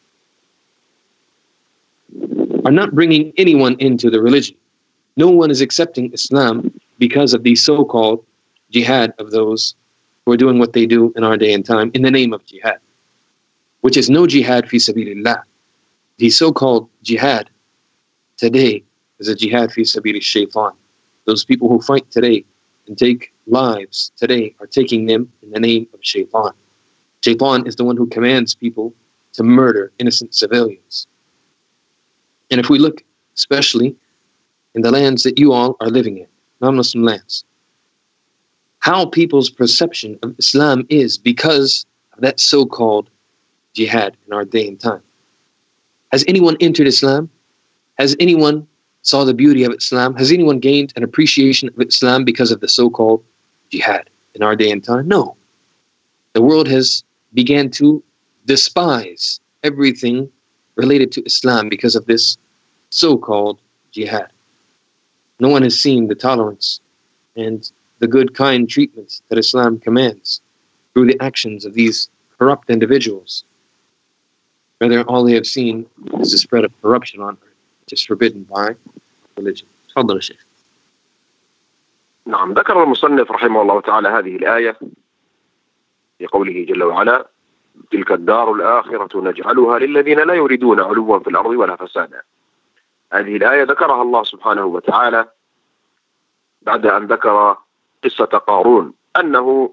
are not bringing anyone into the religion. No one is accepting Islam because of the so-called jihad of those who are doing what they do in our day and time in the name of jihad, which is no jihad fi sabilillah. The so-called jihad today is a jihad fi sabil shaitan. Those people who fight today and take lives today are taking them in the name of shaitan. Shaitan is the one who commands people to murder innocent civilians. And if we look especially in the lands that you all are living in, non-Muslim lands, how people's perception of Islam is because of that so-called jihad in our day and time. Has anyone entered Islam? Has anyone saw the beauty of Islam? Has anyone gained an appreciation of Islam because of the so-called jihad in our day and time? No. The world has began to despise everything related to Islam because of this so-called jihad. No one has seen the tolerance and the good, kind treatment that Islam commands through the actions of these corrupt individuals. Rather, all they have seen is the spread of corruption on earth, which is forbidden by religion. تفضل يا شيخ. نعم، ذكر المصنف رحمه الله تعالى هذه الآية في قوله جل وعلا: تلك الدار الآخرة نجعلها للذين لا يريدون علوا في الأرض ولا فسادا. هذه الآية ذكرها الله سبحانه وتعالى بعد أن ذكر قصة قارون أنه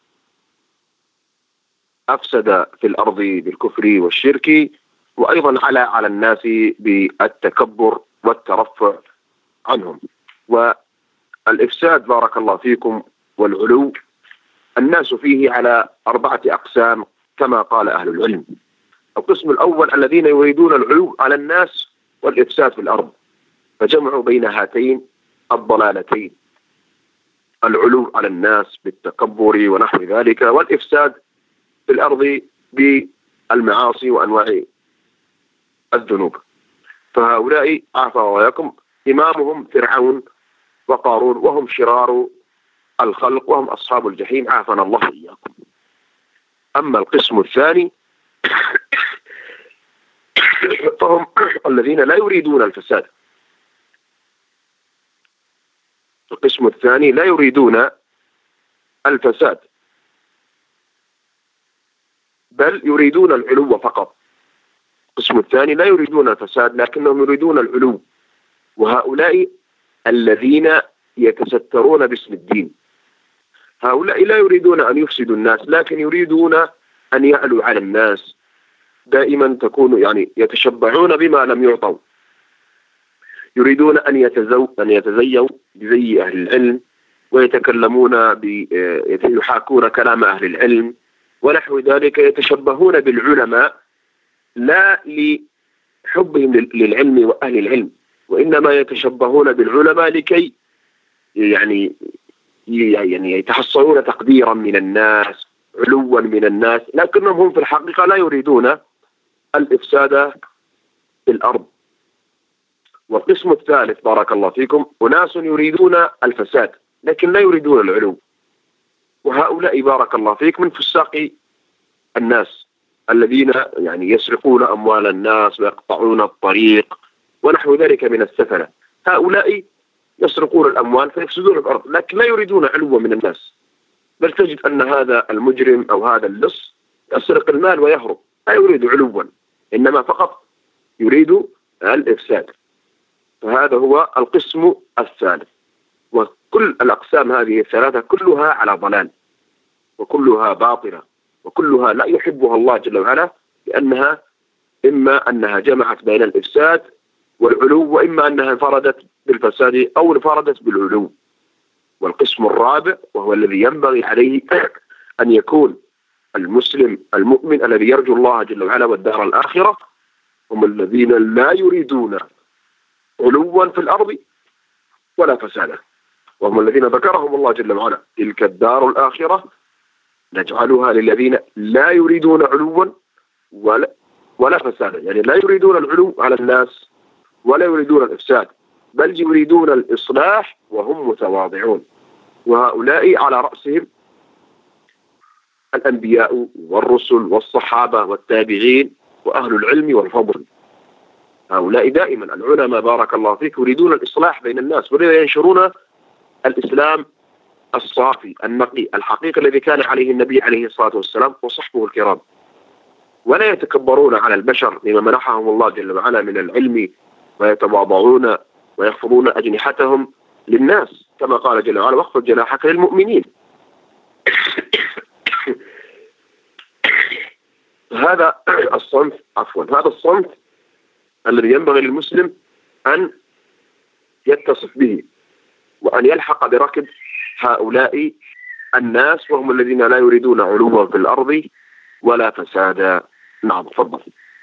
أفسد في الأرض بالكفر والشرك، وأيضا على الناس بالتكبر والترفع عنهم. والإفساد بارك الله فيكم والعلو الناس فيه على 4 أقسام كما قال أهل العلم. القسم الأول الذين يريدون العلو على الناس والإفساد في الأرض، فجمعوا بين هاتين الضلالتين: العلو على الناس بالتكبر ونحو ذلك، والإفساد في الأرض بالمعاصي وأنواع الذنوب. فهؤلاء عافى وإياكم إمامهم فرعون وقارون، وهم شرار الخلق وهم أصحاب الجحيم، عافنا الله وإياكم. أما القسم الثاني فهم الذين لا يريدون الفساد. القسم الثاني لا يريدون الفساد بل يريدون العلو فقط. القسم الثاني لا يريدون الفساد لكنهم يريدون العلو، وهؤلاء الذين يتسترون باسم الدين. هؤلاء لا يريدون أن يفسدوا الناس لكن يريدون أن يعلوا على الناس. دائما تكون يتشبعون بما لم يعطوا، يريدون أن يتزيوا بزي أهل العلم، ويتكلمون يحاكون كلام أهل العلم ونحو ذلك. يتشبهون بالعلماء لا لحبهم للعلم وأهل العلم، وإنما يتشبهون بالعلماء لكي يتحصلون تقديرا من الناس، علوا من الناس، لكنهم هم في الحقيقة لا يريدون الإفساد في الأرض. والقسم الثالث بارك الله فيكم أناس يريدون الفساد لكن لا يريدون العلو، وهؤلاء بارك الله فيك من فساق الناس الذين يعني يسرقون أموال الناس ويقطعون الطريق ونحو ذلك من السفنة. هؤلاء يسرقون الأموال فيفسدون الأرض، لكن لا يريدون علوا من الناس، بل تجد أن هذا المجرم أو هذا اللص يسرق المال ويهرب، لا يريد علوا، إنما فقط يريد الإفساد. فهذا هو القسم الثالث. وكل الأقسام هذه الثلاثة كلها على ضلال وكلها باطلة وكلها لا يحبها الله جل وعلا، لأنها إما أنها جمعت بين الإفساد والعلو، وإما أنها انفردت بالفساد أو انفردت بالعلو. والقسم الرابع وهو الذي ينبغي عليه أن يكون المسلم المؤمن الذي يرجو الله جل وعلا والدار الآخرة، هم الذين لا يريدون علوا في الأرض ولا فسادا، وهم الذين ذكرهم الله جل وعلا: تلك الدار الآخرة نجعلها للذين لا يريدون علوا ولا فسادا، يعني لا يريدون العلو على الناس ولا يريدون الإفساد، بل يريدون الإصلاح وهم متواضعون. وهؤلاء على رأسهم الأنبياء والرسل والصحابة والتابعين وأهل العلم والفضل. هؤلاء دائما العلماء بارك الله فيك يريدون الإصلاح بين الناس، ولذا ينشرون الإسلام الصافي النقي الحقيقي الذي كان عليه النبي عليه الصلاة والسلام وصحبه الكرام، ولا يتكبرون على البشر بما منحهم الله جل وعلا من العلم، ويتواضعون ويخفضون أجنحتهم للناس، كما قال جل وعلا: واخفض جناحك للمؤمنين. هذا الصنف هذا الصنف الذي ينبغي للمسلم أن يتصف به وأن يلحق بركب هؤلاء الناس، وهم الذين لا يريدون علوا في الأرض ولا فسادا. نعم، تفضل.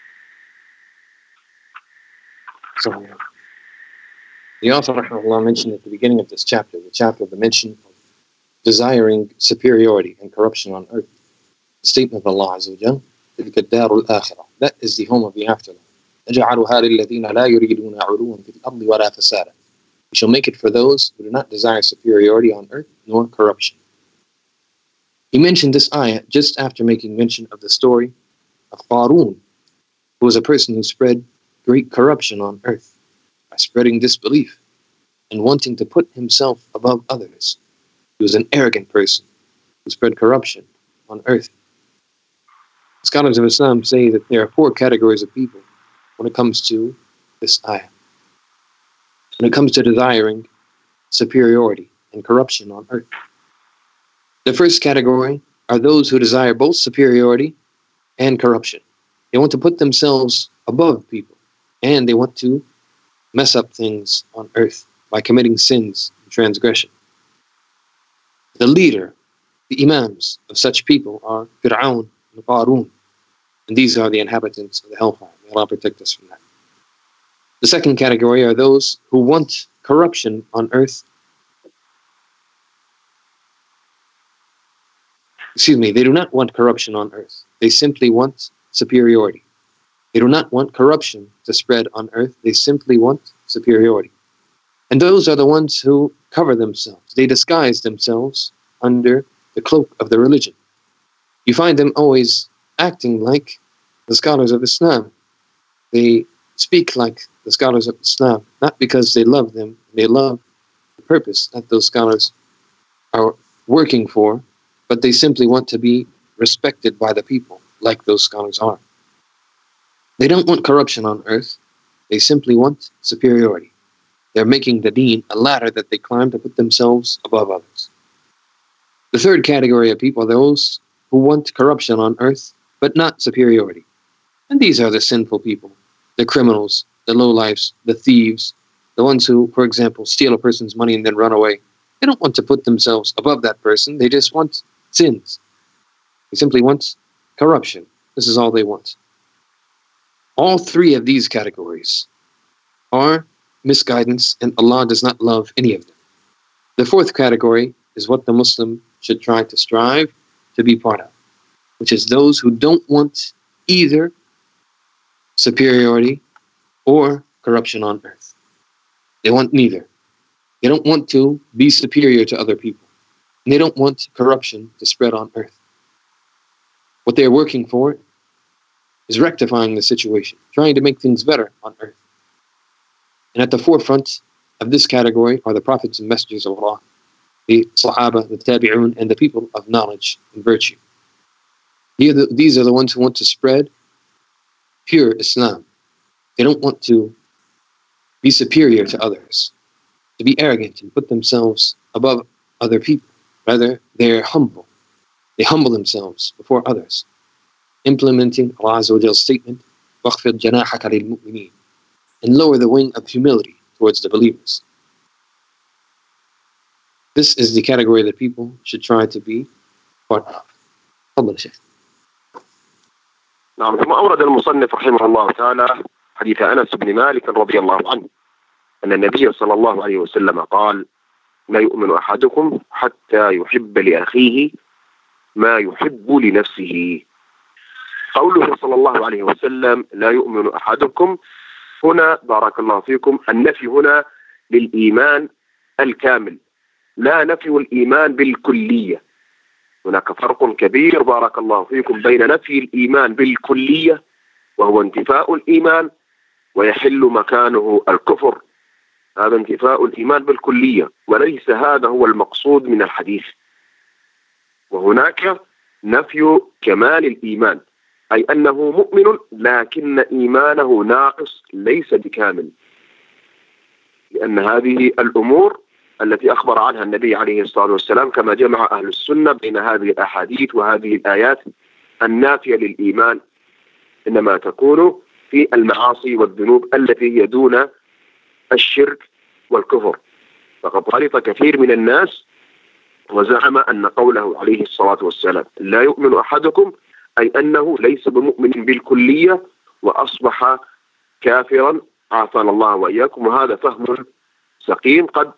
The author rahimahullah mentioned at the beginning of this chapter, the chapter of the mention of desiring superiority and corruption on earth, the statement of Allah Azza wa Jal, تلك الدار الآخرة, that is the home of the afterlife. نجعلها للذين لا يريدون علوا في الأرض ولا فسادا. We shall make it for those who do not desire superiority on earth nor corruption. He mentioned this ayah just after making mention of the story of Qarun, who was a person who spread great corruption on earth by spreading disbelief and wanting to put himself above others. He was an arrogant person who spread corruption on earth. Scholars of Islam say that there are 4 categories of people when it comes to this ayah. When it comes to desiring superiority and corruption on earth. The first category are those who desire both superiority and corruption. They want to put themselves above people, and they want to mess up things on earth by committing sins and transgression. The leader, the imams of such people are Fir'aun and Qarun, and these are the inhabitants of the hellfire. May Allah protect us from that. The second category are those who want corruption on earth. They do not want corruption on earth. They simply want superiority. They do not want corruption to spread on earth. They simply want superiority. And those are the ones who cover themselves. They disguise themselves under the cloak of the religion. You find them always acting like the scholars of Islam. They speak like the scholars of Islam, not because they love them, they love the purpose that those scholars are working for, but they simply want to be respected by the people like those scholars are. They don't want corruption on earth, they simply want superiority. They're making the deen a ladder that they climb to put themselves above others. The third category of people are those who want corruption on earth, but not superiority. And these are the sinful people, the criminals, the lowlifes, the thieves, the ones who, for example, steal a person's money and then run away. They don't want to put themselves above that person. They just want sins. They simply want corruption. This is all they want. All 3 of these categories are misguidance, and Allah does not love any of them. The 4th category is what the Muslim should try to strive to be part of, which is those who don't want either superiority or corruption on earth. They want neither. They don't want to be superior to other people. And they don't want corruption to spread on earth. What they're working for is rectifying the situation, trying to make things better on earth. And at the forefront of this category are the prophets and messengers of Allah, the Sahaba, the Tabi'un, and the people of knowledge and virtue. These are the ones who want to spread pure Islam. They don't want to be superior to others, to be arrogant and put themselves above other people. Rather, they're humble. They humble themselves before others, implementing Allah Azza wa Jall's statement, وَاخْفِضْ جَنَاحَكَ لِلْمُؤْمِنِينَ, and lower the wing of humility towards the believers. This is the category that people should try to be part of. تفضل شيخ. نعم. ثم أورد المصنف رحمه الله تعالى حديث أنس بن مالك رضي الله عنه أن النبي صلى الله عليه وسلم قال: لا يؤمن أحدكم حتى يحب لأخيه ما يحب لنفسه. قوله صلى الله عليه وسلم لا يؤمن أحدكم، هنا بارك الله فيكم النفي هنا للإيمان الكامل، لا نفي الإيمان بالكلية. هناك فرق كبير بارك الله فيكم بين نفي الإيمان بالكلية وهو انتفاء الإيمان ويحل مكانه الكفر. هذا انتفاء الإيمان بالكلية، وليس هذا هو المقصود من الحديث. وهناك نفي كمال الإيمان، أي أنه مؤمن لكن إيمانه ناقص ليس بكامل، لأن هذه الأمور التي أخبر عنها النبي عليه الصلاة والسلام كما جمع أهل السنة بين هذه الأحاديث وهذه الآيات النافية للإيمان إنما تكون في المعاصي والذنوب التي هي دون الشرك والكفر. فقد غلط كثير من الناس وزعم أن قوله عليه الصلاة والسلام لا يؤمن أحدكم أي أنه ليس بمؤمن بالكلية وأصبح كافرا، عافانا الله وإياكم. وهذا فهم سقيم قد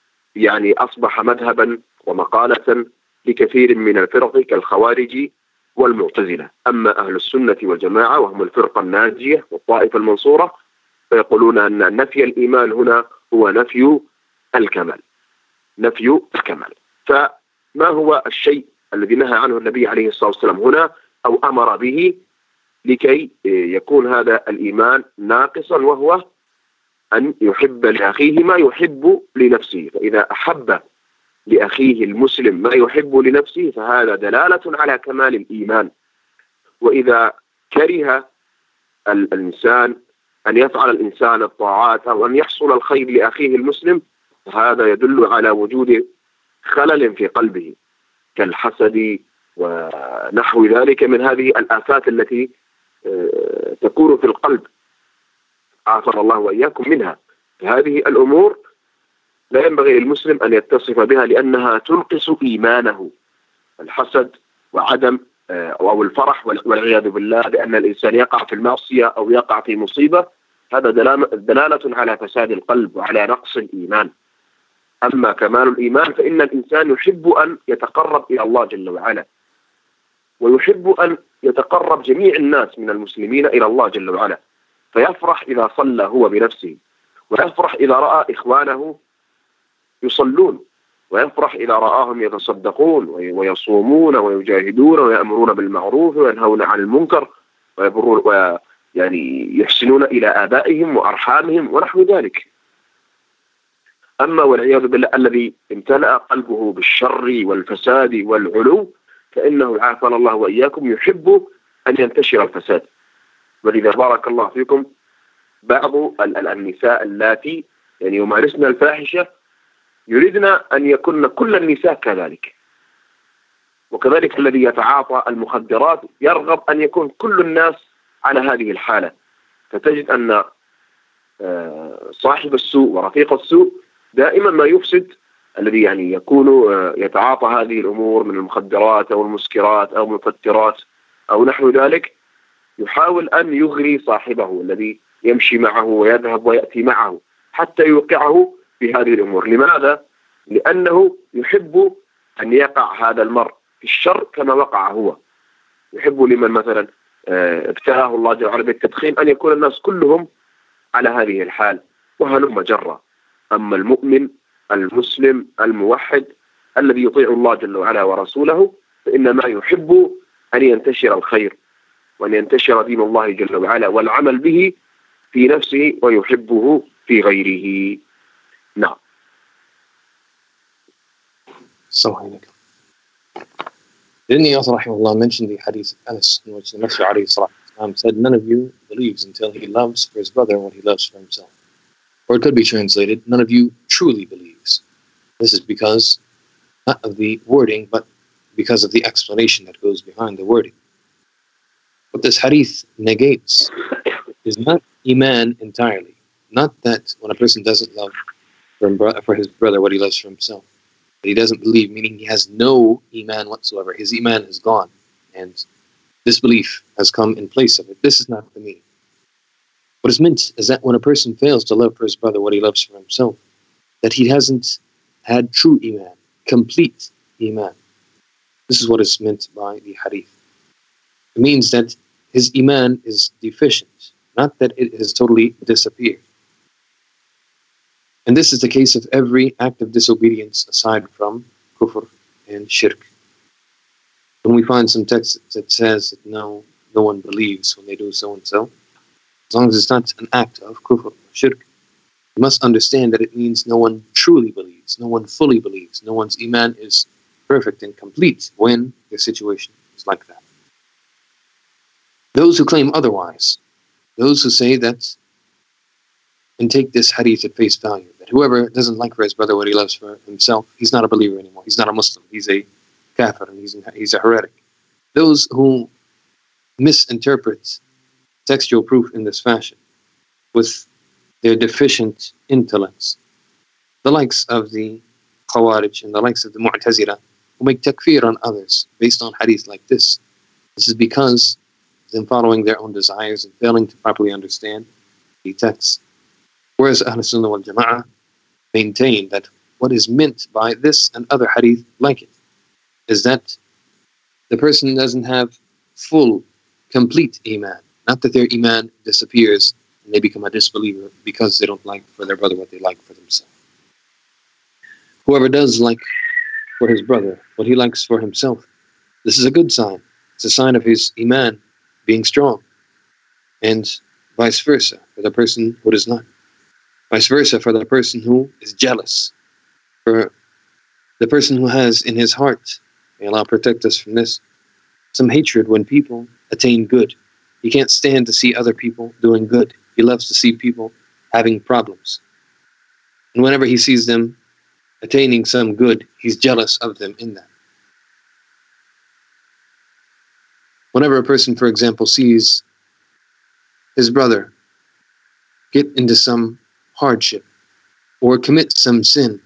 أصبح مذهبا ومقالة لكثير من الفرق كالخوارج والمعتزلة. أما أهل السنة والجماعة وهم الفرقة الناجية والطائفة المنصورة فيقولون أن نفي الإيمان هنا هو نفي الكمال، نفي الكمال. فما هو الشيء الذي نهى عنه النبي عليه الصلاة والسلام هنا أو أمر به لكي يكون هذا الإيمان ناقصا، وهو أن يحب لأخيه ما يحب لنفسه. فإذا أحب لأخيه المسلم ما يحب لنفسه فهذا دلالة على كمال الإيمان. وإذا كره الإنسان أن يفعل الإنسان الطاعات أو أن يحصل الخير لأخيه المسلم فهذا يدل على وجود خلل في قلبه كالحسد ونحو ذلك من هذه الآفات التي تكون في القلب، عافانا الله وإياكم منها. هذه الأمور لا ينبغي للمسلم أن يتصف بها لأنها تنقص إيمانه. الحسد وعدم أو الفرح والعياذ بالله بأن الإنسان يقع في المعصية أو يقع في مصيبة، هذا دلالة على فساد القلب وعلى نقص الإيمان. أما كمال الإيمان فإن الإنسان يحب أن يتقرب إلى الله جل وعلا، ويحب أن يتقرب جميع الناس من المسلمين إلى الله جل وعلا، فيفرح إذا صلى هو بنفسه، ويفرح إذا رأى إخوانه يصلون، ويفرح إذا رآهم يتصدقون ويصومون ويجاهدون ويأمرون بالمعروف وينهون عن المنكر يحسنون إلى آبائهم وأرحامهم ونحو ذلك. أما والعياذ بالله الذي امتلأ قلبه بالشر والفساد والعلو فإنه عافانا الله وإياكم يحب أن ينتشر الفساد. ولذا بارك الله فيكم بعض النساء اللاتي يمارسن الفاحشة يريدنا أن يكون كل النساء كذلك، وكذلك الذي يتعاطى المخدرات يرغب أن يكون كل الناس على هذه الحالة. فتجد أن صاحب السوء ورفيق السوء دائما ما يفسد الذي يكون يتعاطى هذه الأمور من المخدرات أو المسكرات أو المفترات أو نحو ذلك، يحاول أن يغري صاحبه الذي يمشي معه ويذهب ويأتي معه حتى يوقعه في هذه الأمور. لماذا؟ لأنه يحب أن يقع هذا المرء في الشر كما وقع هو. يحب لمن مثلا ابتلاه الله جل وعلا بالتدخين أن يكون الناس كلهم على هذه الحال وهلم جرا. أما المؤمن المسلم الموحد الذي يطيع الله جل وعلا ورسوله فإنما يحب أن ينتشر الخير وأن ينتشر دين الله جل وعلا والعمل به في نفسه ويحبه في غيره. نعم. Didn't the author rahimahullah mention the hadith of Anas in which the Messenger alayhi salatu wasalam said, none of you believes until he loves for his brother what he loves for himself? Or it could be translated, none of you truly believes. This is because, not of the wording, but because of the explanation that goes behind the wording. What this hadith negates is not iman entirely. Not that when a person doesn't love for his brother what he loves for himself, that he doesn't believe, meaning he has no iman whatsoever. His iman is gone, and disbelief has come in place of it. This is not the meaning. What is meant is that when a person fails to love for his brother what he loves for himself, that he hasn't had true iman, complete iman. This is what is meant by the hadith. It means that his iman is deficient, not that it has totally disappeared. And this is the case of every act of disobedience aside from kufr and shirk. When we find some text that says that no one believes when they do so and so, as long as it's not an act of kufr or shirk, you must understand that it means no one truly believes, no one fully believes, no one's iman is perfect and complete when the situation is like that. Those who claim otherwise, those who say that and take this hadith at face value, that whoever doesn't like for his brother what he loves for himself, he's not a believer anymore, he's not a Muslim, he's a kafir, and he's a heretic. Those who misinterpret textual proof in this fashion with their deficient intellects, the likes of the Khawarij and the likes of the Mu'tazila, who make takfir on others based on hadith like this. This is because of them following their own desires and failing to properly understand the text. Whereas Ahl Sunnah wal Jama'ah maintain that what is meant by this and other hadith like it is that the person doesn't have full, complete iman. Not that their iman disappears and they become a disbeliever because they don't like for their brother what they like for themselves. Whoever does like for his brother what he likes for himself, this is a good sign. It's a sign of his iman being strong. And vice versa for the person who does not. Vice versa for the person who is jealous. For the person who has in his heart, may Allah protect us from this, some hatred when people attain good. He can't stand to see other people doing good. He loves to see people having problems. And whenever he sees them attaining some good, he's jealous of them in that. Whenever a person, for example, sees his brother get into some hardship or commit some sin,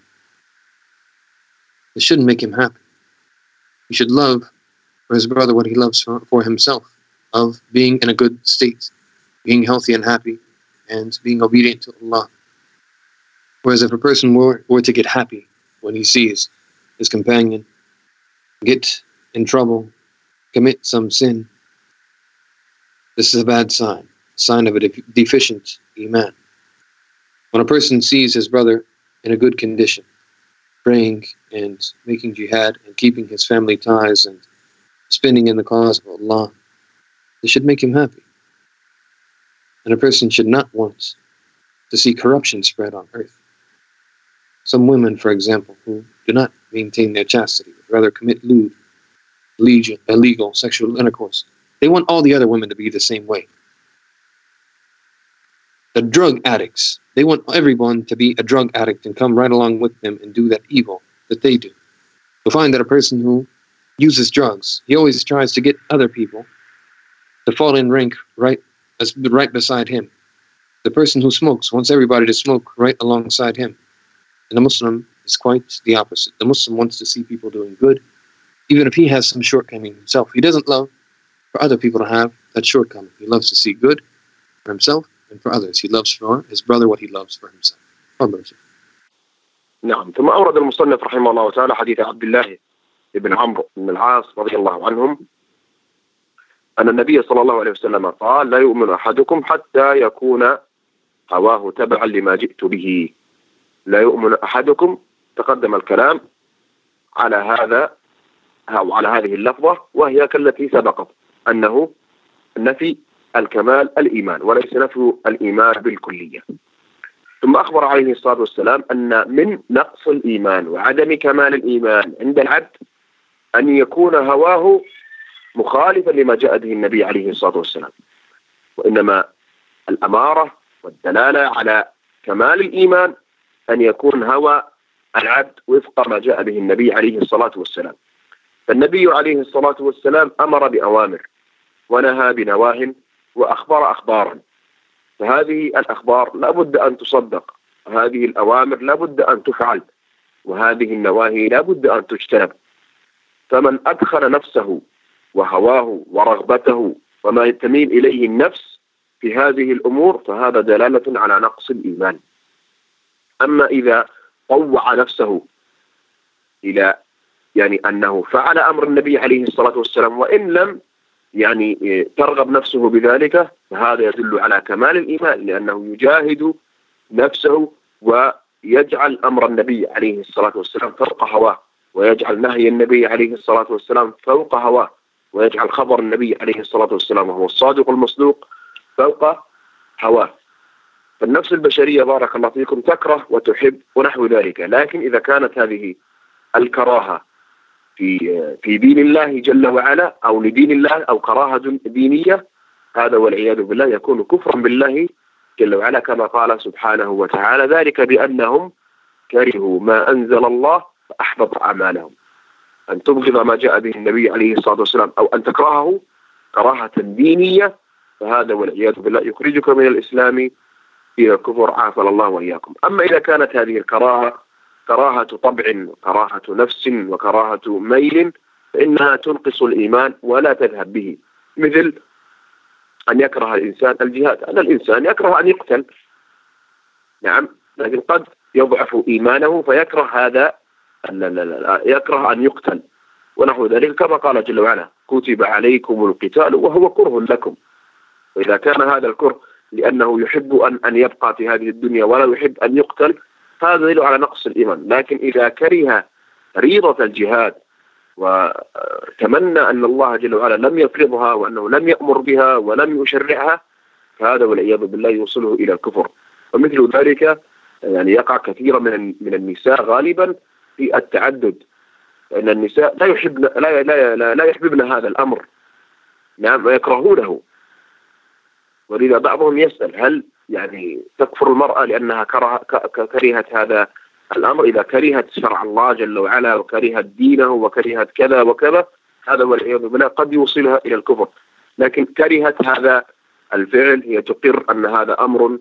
it shouldn't make him happy. He should love for his brother what he loves for himself, of being in a good state, being healthy and happy, and being obedient to Allah. Whereas if a person were to get happy when he sees his companion get in trouble, commit some sin, this is a bad sign, a sign of a deficient iman. When a person sees his brother in a good condition, praying and making jihad and keeping his family ties and spending in the cause of Allah, this should make him happy. And a person should not want to see corruption spread on earth. Some women, for example, who do not maintain their chastity, but rather commit lewd, illegal sexual intercourse, they want all the other women to be the same way. The drug addicts, they want everyone to be a drug addict and come right along with them and do that evil that they do. You'll find that a person who uses drugs, he always tries to get other people to fall in rank right beside him. The person who smokes wants everybody to smoke right alongside him. And the Muslim is quite the opposite. The Muslim wants to see people doing good, even if he has some shortcoming himself. He doesn't love for other people to have that shortcoming. He loves to see good for himself and for others. He loves for his brother what he loves for himself. نعم. ثم أورد المصنف رحمه الله تعالى حديث عبد الله بن عمرو بن العاص رضي الله عنهم أن النبي صلى الله عليه وسلم قال: لا يؤمن أحدكم حتى يكون هواه تبعا لما جئت به. لا يؤمن أحدكم، تقدم الكلام على هذا أو على هذه اللفظة، وهي كالتي سبقت، أنه نفي الكمال الإيمان وليس نفي الإيمان بالكلية. ثم أخبر عليه الصلاة والسلام أن من نقص الإيمان وعدم كمال الإيمان عند العبد أن يكون هواه مخالفا لما جاء به النبي عليه الصلاة والسلام، وإنما الأمارة والدلالة على كمال الإيمان أن يكون هوى العبد وفق ما جاء به النبي عليه الصلاة والسلام. فالنبي عليه الصلاة والسلام أمر بأوامر ونهى بنواه وأخبر أخبارا، فهذه الأخبار لا بد أن تصدق، هذه الأوامر لا بد أن تفعل، وهذه النواهي لا بد أن تجتنب. فمن أدخل نفسه وهواه ورغبته وما تميل إليه النفس في هذه الأمور فهذا دلالة على نقص الإيمان. أما إذا طوع نفسه إلى أنه فعل أمر النبي عليه الصلاة والسلام وإن لم ترغب نفسه بذلك، فهذا يدل على كمال الإيمان، لأنه يجاهد نفسه ويجعل أمر النبي عليه الصلاة والسلام فوق هواه، ويجعل نهي النبي عليه الصلاة والسلام فوق هواه، ويجعل خبر النبي عليه الصلاة والسلام وهو الصادق المصدوق فوق هواه. فالنفس البشرية بارك الله فيكم تكره وتحب ونحو ذلك، لكن إذا كانت هذه الكراهة في دين الله جل وعلا أو لدين الله أو كراهة دينية، هذا والعياذ بالله يكون كفرا بالله جل وعلا، كما قال سبحانه وتعالى: ذلك بأنهم كرهوا ما أنزل الله فأحبط أعمالهم. أن تبغض ما جاء به النبي عليه الصلاة والسلام أو أن تكرهه كراهة دينية، فهذا والعياذ بالله يخرجك من الإسلام إلى الكفر، عافى الله وإياكم. أما إذا كانت هذه الكراهة كراهة طبع وكراهة نفس وكراهة ميل فإنها تنقص الإيمان ولا تذهب به، مثل أن يكره الإنسان الجهاد، أن الإنسان يكره أن يقتل، نعم، لكن قد يضعف إيمانه فيكره هذا، يكره أن يقتل ونحو ذلك، كما قال جل وعلا: كتب عليكم القتال وهو كره لكم. وإذا كان هذا الكره لأنه يحب أن يبقى في هذه الدنيا ولا يحب أن يقتل، هذا يدل على نقص الإيمان. لكن إذا كره فريضة الجهاد وتمنى أن الله جل وعلا لم يفرضها وأنه لم يأمر بها ولم يشرعها، فهذا والعياذ بالله يوصله إلى الكفر. ومثل ذلك يقع كثيرا من النساء غالبا في التعدد، لأن النساء لا يحببن هذا الأمر، نعم، ويكرهونه. ولذا بعضهم يسأل: هل تكفر المرأة لأنها كرهت هذا الأمر؟ إذا كرهت شرع الله جل وعلا وكرهت دينه وكرهت كذا وكذا، هذا والعياذ بالله قد يوصلها إلى الكفر. لكن كرهت هذا الفعل، هي تقر أن هذا أمر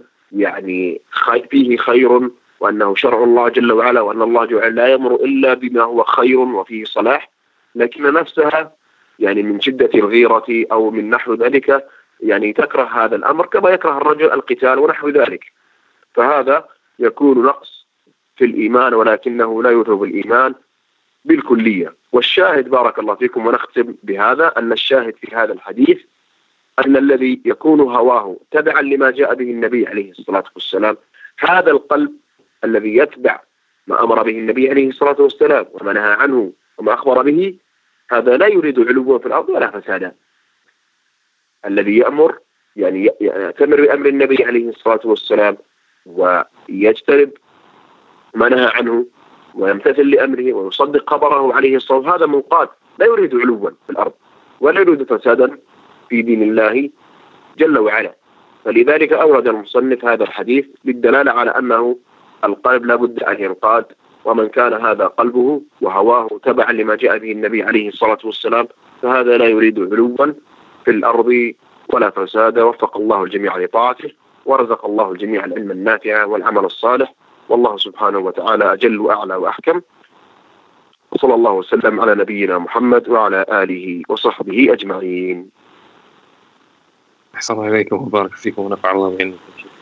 فيه خير وأنه شرع الله جل وعلا، وأن الله جل وعلا لا يأمر إلا بما هو خير وفيه صلاح، لكن نفسها من شدة الغيرة أو من نحو ذلك تكره هذا الأمر، كما يكره الرجل القتال ونحو ذلك. فهذا يكون نقص في الإيمان، ولكنه لا يذهب الإيمان بالكلية. والشاهد بارك الله فيكم، ونختم بهذا، أن الشاهد في هذا الحديث أن الذي يكون هواه تبعا لما جاء به النبي عليه الصلاة والسلام، هذا القلب الذي يتبع ما أمر به النبي عليه الصلاة والسلام وما نهى عنه وما أخبر به، هذا لا يريد علوا في الأرض ولا فسادا. الذي يأمر يأتمر بأمر النبي عليه الصلاة والسلام ويجتنب ما نهى عنه ويمتثل لأمره ويصدق خبره عليه الصلاة والسلام، هذا منقاد لا يريد علوا في الأرض ولا يريد فسادا في دين الله جل وعلا. فلذلك أورد المصنف هذا الحديث للدلالة على أنه القلب لا بد أن ينقاد، ومن كان هذا قلبه وهواه تبعا لما جاء به النبي عليه الصلاة والسلام فهذا لا يريد علوا في الأرض ولا فسادا. وفق الله الجميع لطاعته، ورزق الله الجميع العلم النافع والعمل الصالح، والله سبحانه وتعالى أجل وأعلى وأحكم. وصلى الله وسلم على نبينا محمد وعلى آله وصحبه أجمعين. أحسن الله إليكم وبارك فيكم ونفع الله بعلمكم.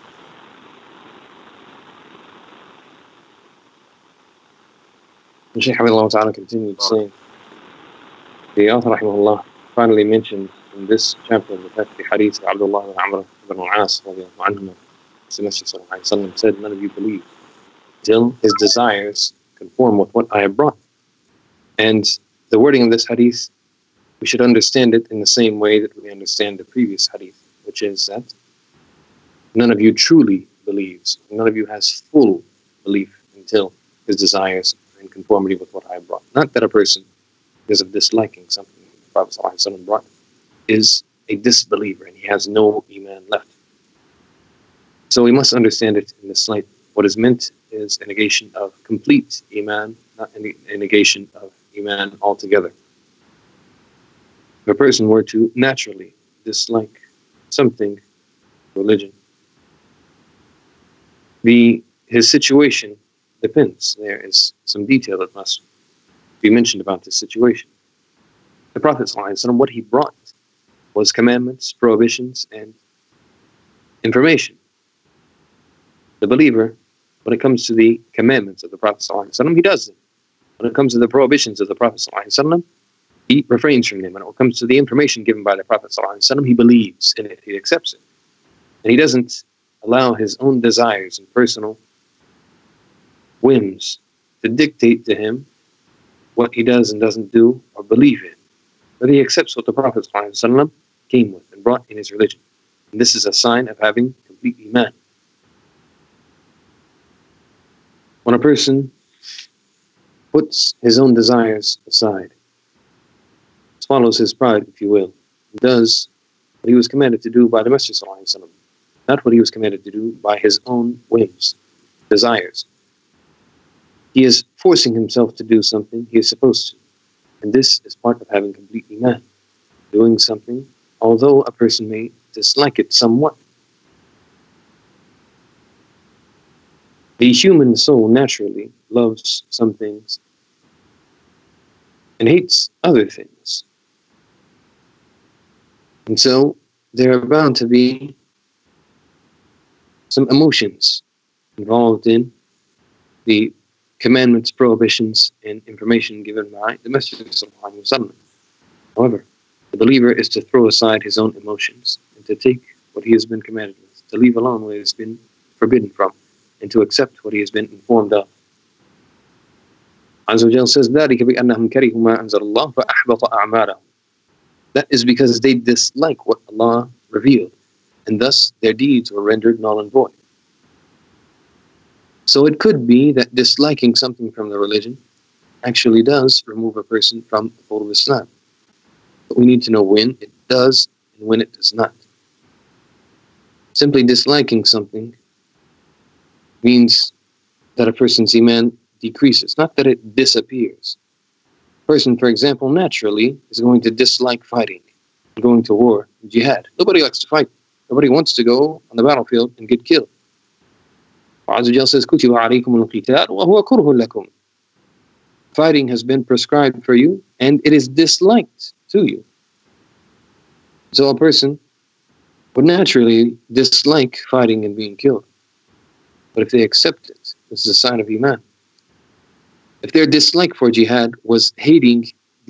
Shaykh Hamidullah Ta'ala continued saying, the author rahimahullah finally mentioned in this chapter in the hadith of Abdullah ibn Amr ibn al-As radiyallahu anhuma, the Messenger sallallahu alayhi wa sallam said, none of you believe till his desires conform with what I have brought. And the wording of this hadith, we should understand it in the same way that we understand the previous hadith, which is that none of you truly believes, none of you has full belief until his desires are in conformity with what I brought. Not that a person, because of disliking something the Prophet ﷺ brought, is a disbeliever and he has no iman left. So we must understand it in this light. What is meant is a negation of complete iman, not a negation of iman altogether. If a person were to naturally dislike something, religion, his situation depends. There is some detail that must be mentioned about this situation. The Prophet ﷺ, what he brought was commandments, prohibitions, and information. The believer, when it comes to the commandments of the Prophet ﷺ, he does them. When it comes to the prohibitions of the Prophet ﷺ, he refrains from them. When it comes to the information given by the Prophet ﷺ, he believes in it, he accepts it. And he doesn't allow his own desires and personal whims to dictate to him what he does and doesn't do or believe in. But he accepts what the Prophet ﷺ came with and brought in his religion. And this is a sign of having complete iman. When a person puts his own desires aside, swallows his pride, if you will, and does what he was commanded to do by the Messenger ﷺ, not what he was commanded to do by his own whims, desires. He is forcing himself to do something he is supposed to. And this is part of having complete iman. Doing something, although a person may dislike it somewhat. The human soul naturally loves some things and hates other things. And so there are bound to be some emotions involved in the commandments, prohibitions, and information given by the Messenger ﷺ. However, the believer is to throw aside his own emotions and to take what he has been commanded with, to leave alone what he has been forbidden from, and to accept what he has been informed of. Azza wa Jal says, ذَلِكَ بِأَنَّهُمْ كَرِهُوا مَا أَنزَلَ اللَّهُ فَأَحْبَطَ أَعْمَالَهُم. That is because they dislike what Allah revealed, and thus their deeds were rendered null and void. So it could be that disliking something from the religion actually does remove a person from the fold of Islam. But we need to know when it does and when it does not. Simply disliking something means that a person's iman decreases, not that it disappears. A person, for example, naturally is going to dislike fighting, going to war, jihad. Nobody likes to fight. Nobody wants to go on the battlefield and get killed. Allah says, كُتِبَ عَلَيْكُمُ الْقِتَالُ وَهُوَ كُرْهٌ لَكُمْ. Fighting has been prescribed for you, and it is disliked to you. So a person would naturally dislike fighting and being killed. But if they accept it, this is a sign of iman. If their dislike for jihad was hating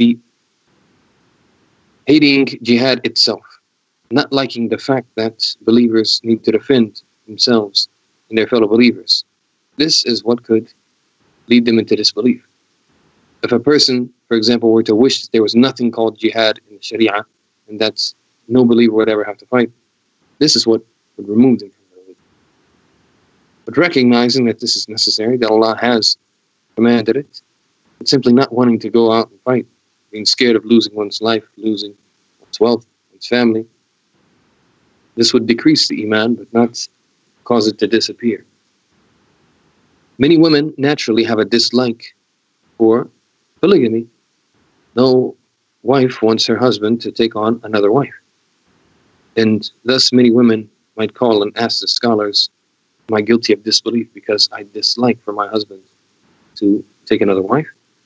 jihad itself, not liking the fact that believers need to defend themselves and their fellow believers, this is what could lead them into disbelief. If a person, for example, were to wish that there was nothing called jihad in the Sharia and that no believer would ever have to fight, this is what would remove them from the religion. But recognizing that this is necessary, that Allah has commanded it, but simply not wanting to go out and fight, being scared of losing one's life, losing one's wealth, one's family, this would decrease the iman, but not cause it to disappear. Many women naturally have a dislike for polygamy. No wife wants her husband to take on another wife. And thus many women might call and ask the scholars, am I guilty of disbelief because I dislike for my husband to take another wife?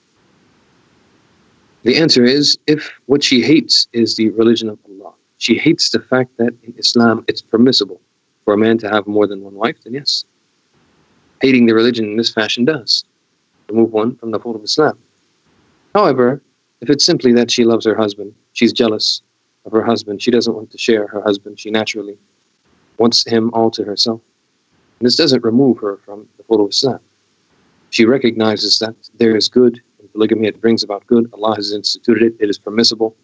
The answer is, if what she hates is the religion of Allah, she hates the fact that in Islam it's permissible for a man to have more than one wife, then yes. Hating the religion in this fashion does remove one from the fold of Islam. However, if it's simply that she loves her husband, she's jealous of her husband, she doesn't want to share her husband, she naturally wants him all to herself. And this doesn't remove her from the fold of Islam. She recognizes that there is good and polygamy, it brings about good. Allah has instituted it. It is permissible.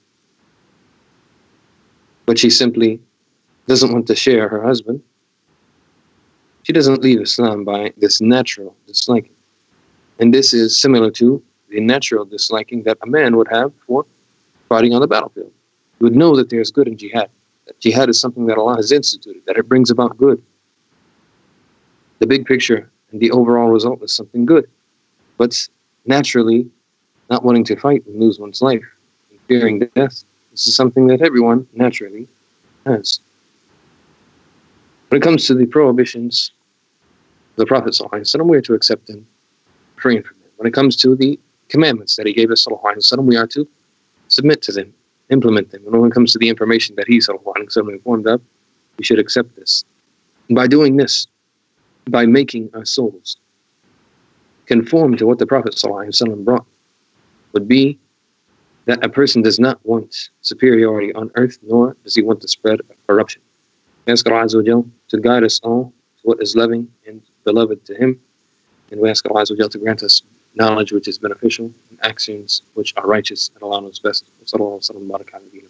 But she simply doesn't want to share her husband. She doesn't leave Islam by this natural disliking. And this is similar to the natural disliking that a man would have for fighting on the battlefield. You would know that there's good in jihad. That jihad is something that Allah has instituted, that it brings about good. The big picture and the overall result is something good. But naturally, not wanting to fight and lose one's life and fearing death, this is something that everyone naturally has. When it comes to the prohibitions of the Prophet ﷺ, we are to accept them, refrain from them. When it comes to the commandments that he gave us, ﷺ, we are to submit to them, implement them. And when it comes to the information that he ﷺ informed of, we should accept this. And by doing this, by making our souls conform to what the Prophet ﷺ brought, would be that a person does not want superiority on earth, nor does he want the spread of corruption. We ask Allah Azza wa Jal to guide us all to what is loving and beloved to Him, and we ask Allah Azza wa Jal to grant us knowledge which is beneficial and actions which are righteous, and Allah knows best.